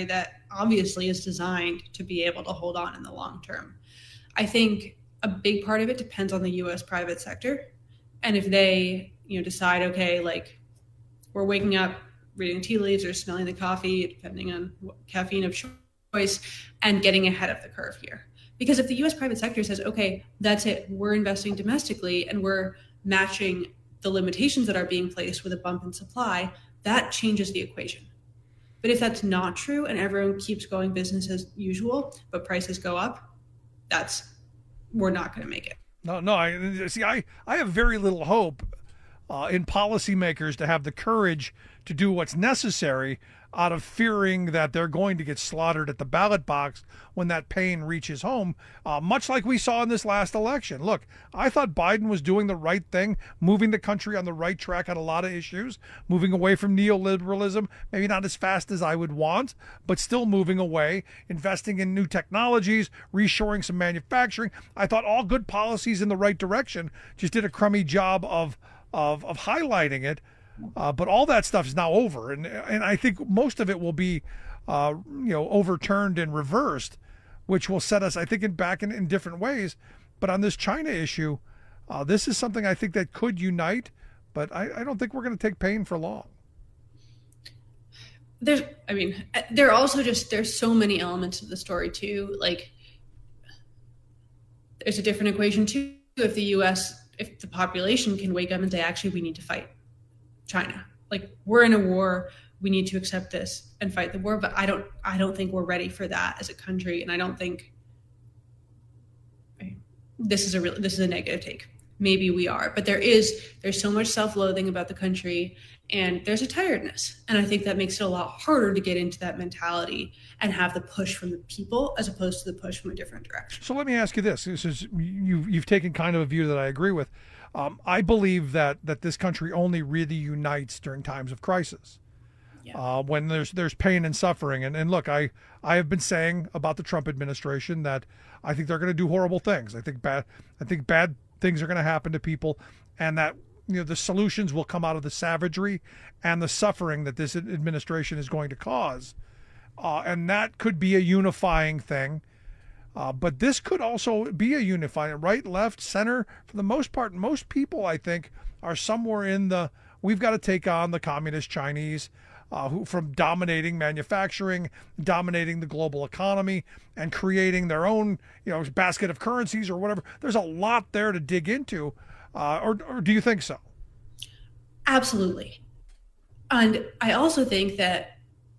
obviously is designed to be able to hold on in the long term. I think a big part of it depends on the U S private sector. And if they, you know, decide, okay, like we're waking up, reading tea leaves or smelling the coffee, depending on what caffeine of choice, and getting ahead of the curve here. Because if the U S private sector says, okay, that's it, we're investing domestically and we're matching the limitations that are being placed with a bump in supply, that changes the equation. But if that's not true and everyone keeps going business as usual, but prices go up, that's, we're not going to make it. No, no, I see, I, I have very little hope uh, in policymakers to have the courage to do what's necessary out of fearing that they're going to get slaughtered at the ballot box when that pain reaches home, uh, much like we saw in this last election. Look, I thought Biden was doing the right thing, moving the country on the right track on a lot of issues, moving away from neoliberalism, maybe not as fast as I would want, but still moving away, investing in new technologies, reshoring some manufacturing. I thought all good policies in the right direction, just did a crummy job of of, of highlighting it. Uh, but all that stuff is now over, and and I think most of it will be, uh, you know, overturned and reversed, which will set us, I think, in back in, in different ways. But on this China issue, uh, this is something I think that could unite, but I, I don't think we're going to take pain for long. There's, I mean, there are also just, there's so many elements of the story too. Like, there's a different equation too. If the U S, if the population can wake up and say, actually, we need to fight China. Like, we're in a war, we need to accept this and fight the war. But I don't, I don't think we're ready for that as a country. And I don't think this is a real, this is a negative take. Maybe we are, but there is, there's so much self-loathing about the country and there's a tiredness. And I think that makes it a lot harder to get into that mentality and have the push from the people as opposed to the push from a different direction. So let me ask you this. This is, you've, you've taken kind of a view that I agree with. Um, I believe that that this country only really unites during times of crisis, yeah. uh, when there's there's pain and suffering. And, and look, I, I have been saying about the Trump administration that I think they're going to do horrible things. I think bad I think bad things are going to happen to people, and that, you know, the solutions will come out of the savagery and the suffering that this administration is going to cause, uh, and that could be a unifying thing. Uh, but this could also be a unifying, right, left, center. For the most part, most people, I think, are somewhere in the, we've got to take on the communist Chinese, uh, who from dominating manufacturing, dominating the global economy, and creating their own, you know, basket of currencies or whatever. There's a lot there to dig into. Uh, or, or do you think so? Absolutely. And I also think that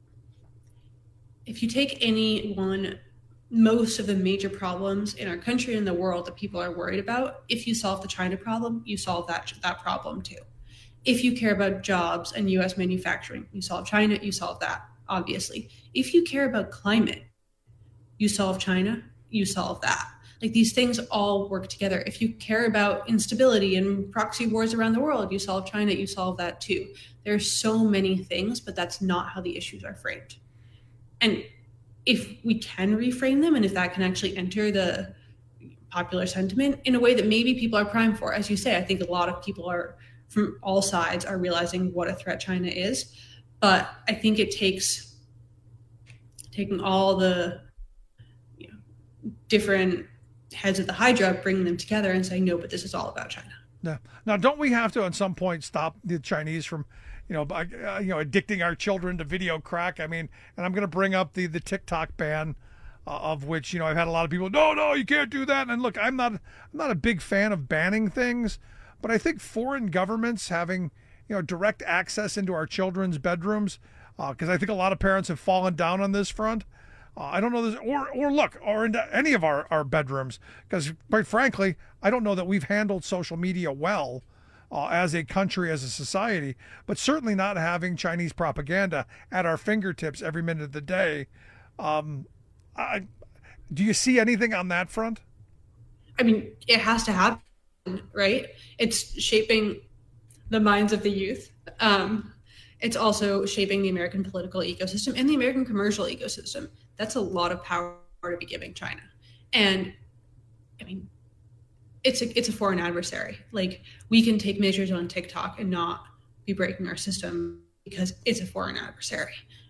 if you take any one, most of the major problems in our country and the world that people are worried about, if you solve the China problem, you solve that that problem too. If you care about jobs and U S manufacturing, you solve China, you solve that, obviously. If you care about climate, you solve China, you solve that. Like, these things all work together. If you care about instability and proxy wars around the world, you solve China, you solve that too. There's so many things, but that's not how the issues are framed. And if we can reframe them, and if that can actually enter the popular sentiment in a way that maybe people are primed for, as you say, I think a lot of people are from all sides are realizing what a threat China is. But I think it takes taking all the, you know, different heads of the Hydra, bringing them together and saying, no, but this is all about China. Yeah. Now, don't we have to at some point stop the Chinese from, you know, uh, you know, addicting our children to video crack? I mean, and I'm going to bring up the the TikTok ban, uh, of which, you know, I've had a lot of people, no, no, you can't do that. And look, I'm not, I'm not a big fan of banning things, but I think foreign governments having, you know, direct access into our children's bedrooms, because uh, I think a lot of parents have fallen down on this front. Uh, I don't know this, or or look, or into any of our, our bedrooms, because quite frankly, I don't know that we've handled social media well uh, as a country, as a society, but certainly not having Chinese propaganda at our fingertips every minute of the day. Um, I, do you see anything on that front? I mean, it has to happen, right? It's shaping the minds of the youth. Um, it's also shaping the American political ecosystem and the American commercial ecosystem. That's a lot of power to be giving China. And I mean, it's a, it's a foreign adversary. Like, we can take measures on TikTok and not be breaking our system because it's a foreign adversary.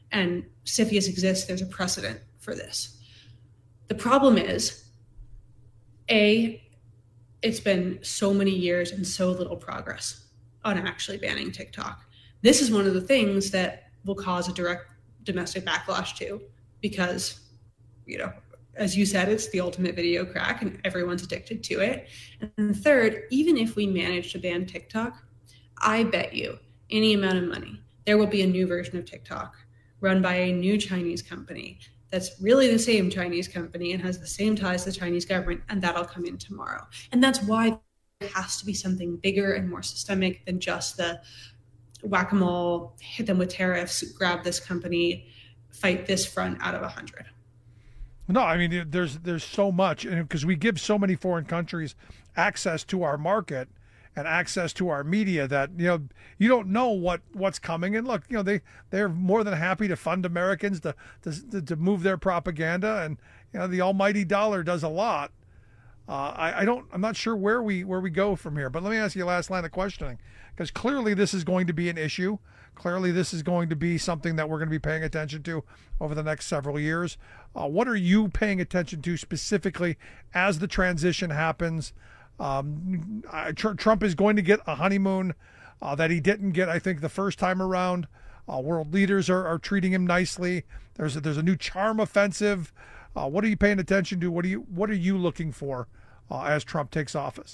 And CFIUS exists. There's a precedent for this. The problem is, A, it's been so many years and so little progress on actually banning TikTok. This is one of the things that will cause a direct domestic backlash too, because, you know, as you said, it's the ultimate video crack and everyone's addicted to it. And third, even if we manage to ban TikTok, I bet you any amount of money, there will be a new version of TikTok run by a new Chinese company that's really the same Chinese company and has the same ties to the Chinese government, and that'll come in tomorrow. And that's why there has to be something bigger and more systemic than just the whack-a-mole, hit them with tariffs, grab this company, fight this front out of a hundred. No, I mean, there's there's so much, and because we give so many foreign countries access to our market and access to our media that, you know, you don't know what, what's coming. And look, you know, they, they're more than happy to fund Americans to, to, to move their propaganda. And, you know, the almighty dollar does a lot. Uh, I, I don't, I'm not sure where we, where we go from here, but let me ask you a last line of questioning, because clearly this is going to be an issue. Clearly this is going to be something that we're going to be paying attention to over the next several years. Uh, what are you paying attention to specifically as the transition happens? Um, I, tr- Trump is going to get a honeymoon uh, that he didn't get, I think, the first time around. Uh, world leaders are, are treating him nicely. There's a, there's a new charm offensive. Uh, what are you paying attention to? What are you What are you looking for uh, as Trump takes office?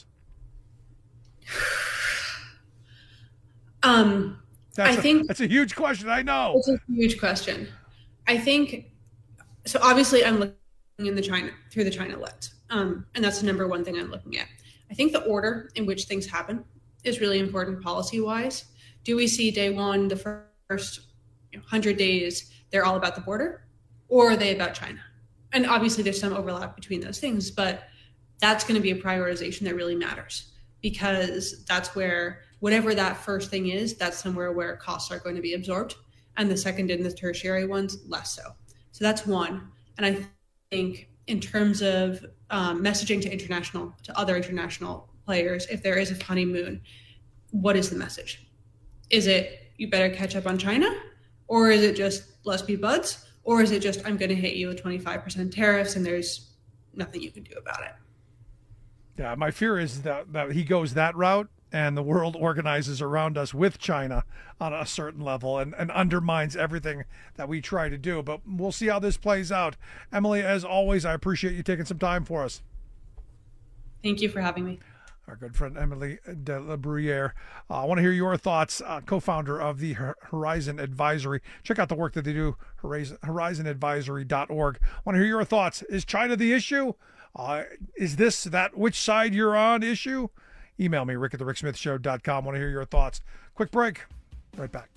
Um, that's I a, think that's a huge question. I know it's a huge question. I think so. Obviously, I'm looking in the China through the China lens, um, and that's the number one thing I'm looking at. I think the order in which things happen is really important policy-wise. Do we see day one, the first you know, one hundred days, they're all about the border, or are they about China? And obviously there's some overlap between those things, but that's going to be a prioritization that really matters, because that's where whatever that first thing is, that's somewhere where costs are going to be absorbed. And the second and the tertiary ones, less so. So that's one. And I think in terms of um, messaging to international, to other international players, if there is a honeymoon, what is the message? Is it, you better catch up on China? Or is it just, let's be buds? Or is it just, I'm going to hit you with twenty-five percent tariffs and there's nothing you can do about it? Yeah, my fear is that, that he goes that route and the world organizes around us with China on a certain level and, and undermines everything that we try to do. But we'll see how this plays out. Emily, as always, I appreciate you taking some time for us. Thank you for having me. Our good friend Emily de la Bruyere. Uh, I want to hear your thoughts, uh, co-founder of the Horizon Advisory. Check out the work that they do, horizon advisory dot org. I want to hear your thoughts. Is China the issue? Uh, is this that which side you're on issue? Email me, rick at the rick smith show dot com. I want to hear your thoughts. Quick break. Right back.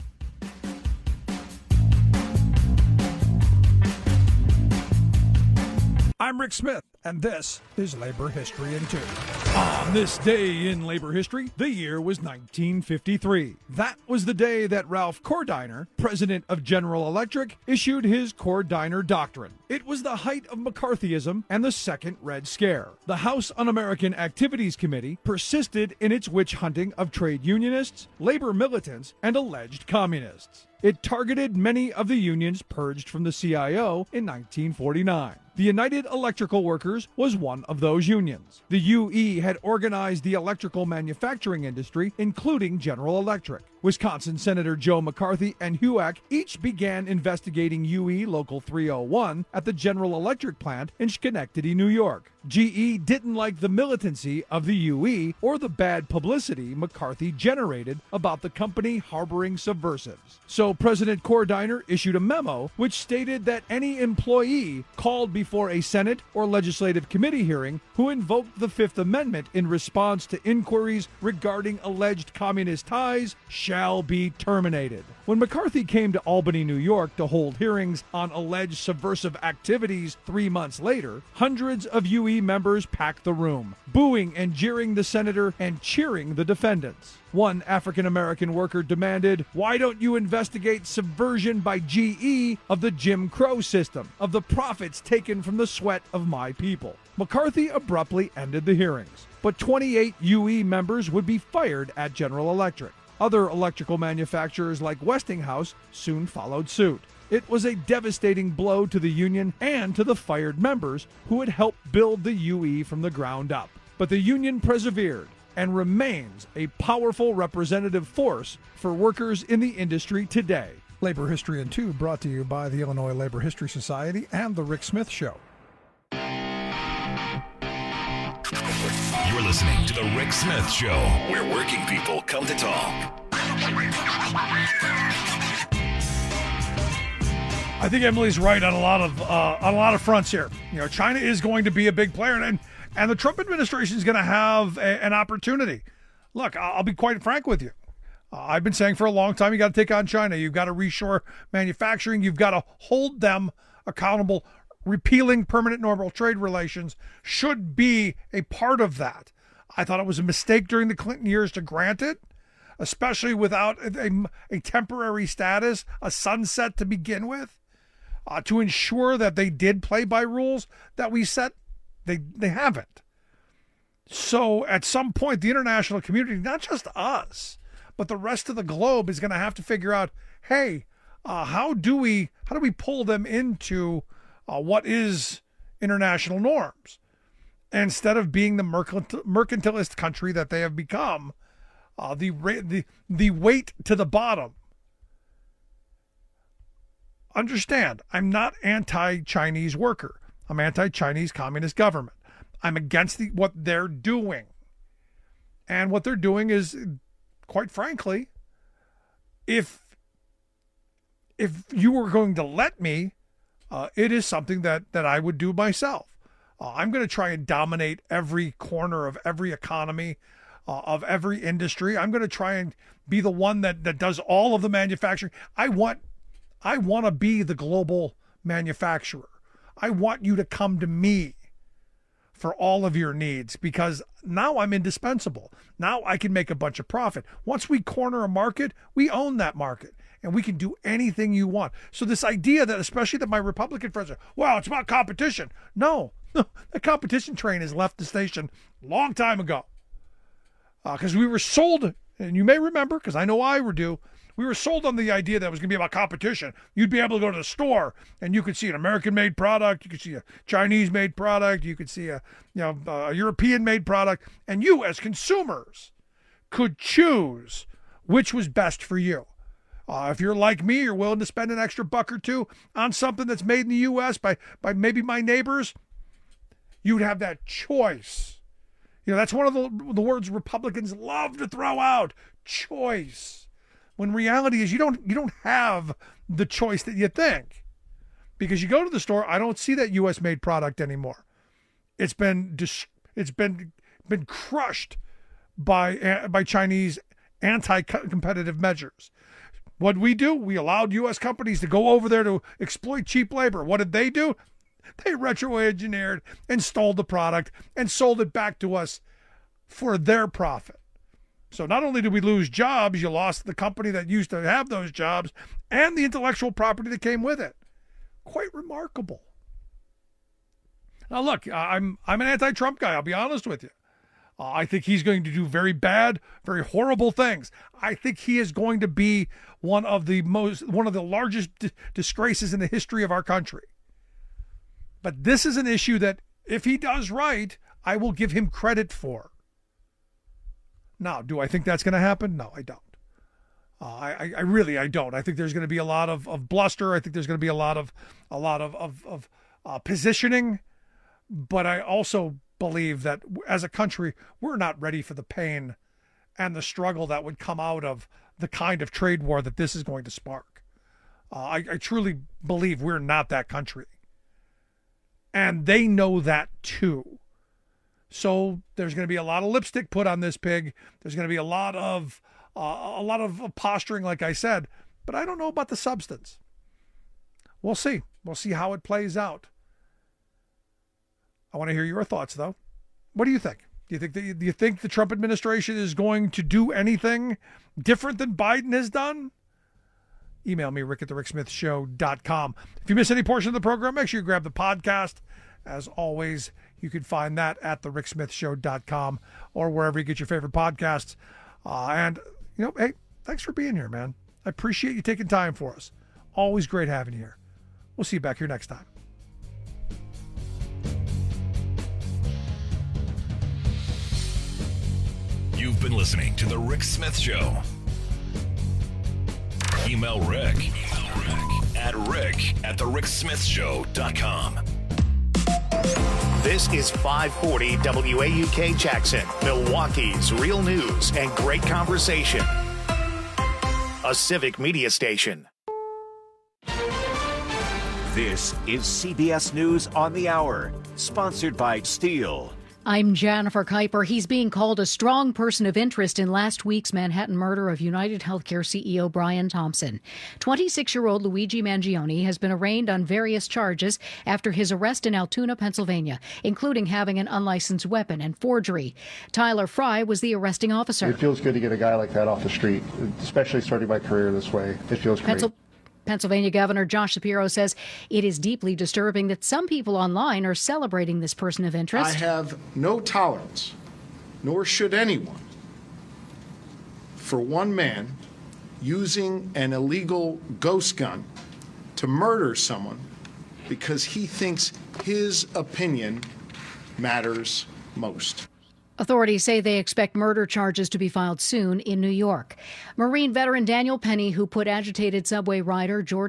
I'm Rick Smith, and this is Labor History in Two. On this day in labor history, the year was nineteen fifty-three. That was the day that Ralph Cordiner, president of General Electric, issued his Cordiner Doctrine. It was the height of McCarthyism and the Second Red Scare. The House Un-American Activities Committee persisted in its witch hunting of trade unionists, labor militants, and alleged communists. It targeted many of the unions purged from the C I O in nineteen forty-nine. The United Electrical Workers was one of those unions. The U E had organized the electrical manufacturing industry, including General Electric. Wisconsin Senator Joe McCarthy and H U A C each began investigating U E Local three oh one at the General Electric plant in Schenectady, New York. G E didn't like the militancy of the U E or the bad publicity McCarthy generated about the company harboring subversives. So President Cordiner issued a memo which stated that any employee called before a Senate or legislative committee hearing who invoked the Fifth Amendment in response to inquiries regarding alleged communist ties shall be terminated. When McCarthy came to Albany, New York to hold hearings on alleged subversive activities three months later, hundreds of U E members packed the room, booing and jeering the senator and cheering the defendants. One African-American worker demanded, "Why don't you investigate subversion by G E of the Jim Crow system, of the profits taken from the sweat of my people?" McCarthy abruptly ended the hearings, but twenty-eight U E members would be fired at General Electric. Other electrical manufacturers like Westinghouse soon followed suit. It was a devastating blow to the union and to the fired members who had helped build the U E from the ground up. But the union persevered and remains a powerful representative force for workers in the industry today. Labor History in Two brought to you by the Illinois Labor History Society and The Rick Smith Show. You're listening to The Rick Smith Show, where working people come to talk. I think Emily's right on a lot of uh, on a lot of fronts here. You know, China is going to be a big player, and and the Trump administration is going to have a, an opportunity. Look, I'll be quite frank with you. Uh, I've been saying for a long time, you got to take on China. You've got to reshore manufacturing. You've got to hold them accountable. Repealing permanent normal trade relations should be a part of that. I thought it was a mistake during the Clinton years to grant it, especially without a, a temporary status, a sunset to begin with. Uh, to ensure that they did play by rules that we set, they they haven't. So at some point, the international community, not just us, but the rest of the globe is going to have to figure out, hey, uh, how do we how do we pull them into uh, what is international norms instead of being the mercantil, mercantilist country that they have become, uh, the the the weight to the bottom. Understand, I'm not anti-Chinese worker. I'm anti-Chinese communist government. I'm against the, what they're doing. And what they're doing is, quite frankly, if if you were going to let me, uh, it is something that, that I would do myself. Uh, I'm going to try and dominate every corner of every economy, uh, of every industry. I'm going to try and be the one that, that does all of the manufacturing. I want I want to be the global manufacturer. I want you to come to me for all of your needs because now I'm indispensable. Now I can make a bunch of profit. Once we corner a market, we own that market and we can do anything you want. So this idea that, especially that my Republican friends are, well, it's about competition. No, no, the competition train has left the station a long time ago because uh, we were sold, and you may remember, because I know I do, we were sold on the idea that it was going to be about competition. You'd be able to go to the store and you could see an American-made product, you could see a Chinese-made product, you could see a you know a European-made product, and you as consumers could choose which was best for you. Uh, if you're like me, you're willing to spend an extra buck or two on something that's made in the U S by by maybe my neighbors, you'd have that choice. You know, that's one of the, the words Republicans love to throw out, choice. When reality is you don't you don't have the choice that you think. Because you go to the store, I don't see that U S made product anymore. It's been dis- it's been been crushed by uh, by Chinese anti-competitive measures. What did we do? We allowed U S companies to go over there to exploit cheap labor. What did they do? They retro-engineered and stole the product and sold it back to us for their profit. So not only did we lose jobs, you lost the company that used to have those jobs and the intellectual property that came with it. Quite remarkable. Now, look, I'm I'm an anti-Trump guy. I'll be honest with you. Uh, I think he's going to do very bad, very horrible things. I think he is going to be one of the most, one of the largest d- disgraces in the history of our country. But this is an issue that, if he does right, I will give him credit for. Now, do I think that's going to happen? No, I don't. Uh, I, I really, I don't. I think there's going to be a lot of, of bluster. I think there's going to be a lot of, a lot of, of, of uh, positioning. But I also believe that as a country, we're not ready for the pain and the struggle that would come out of the kind of trade war that this is going to spark. Uh, I, I truly believe we're not that country. And they know that too. So there's going to be a lot of lipstick put on this pig. There's going to be a lot of uh, a lot of posturing, like I said, but I don't know about the substance. We'll see. We'll see how it plays out. I want to hear your thoughts, though. What do you think? Do you think the, do you think the Trump administration is going to do anything different than Biden has done? Email me, rick at the rick smith show dot com. If you miss any portion of the program, make sure you grab the podcast. As always, you can find that at the rick smith show dot com or wherever you get your favorite podcasts. Uh, and, you know, hey, thanks for being here, man. I appreciate you taking time for us. Always great having you here. We'll see you back here next time. You've been listening to The Rick Smith Show. Email Rick, Email Rick at rick at the rick smith show dot com. This is five forty W A U K Jackson, Milwaukee's real news and great conversation. A civic media station. This is C B S News on the Hour, sponsored by Steel. I'm Jennifer Kuiper. He's being called a strong person of interest in last week's Manhattan murder of United Healthcare C E O Brian Thompson. twenty-six-year-old Luigi Mangione has been arraigned on various charges after his arrest in Altoona, Pennsylvania, including having an unlicensed weapon and forgery. Tyler Fry was the arresting officer. It feels good to get a guy like that off the street, especially starting my career this way. It feels great. Pencil- Pennsylvania Governor Josh Shapiro says it is deeply disturbing that some people online are celebrating this person of interest. I have no tolerance, nor should anyone, for one man using an illegal ghost gun to murder someone because he thinks his opinion matters most. Authorities say they expect murder charges to be filed soon in New York. Marine veteran Daniel Penny, who put agitated subway rider George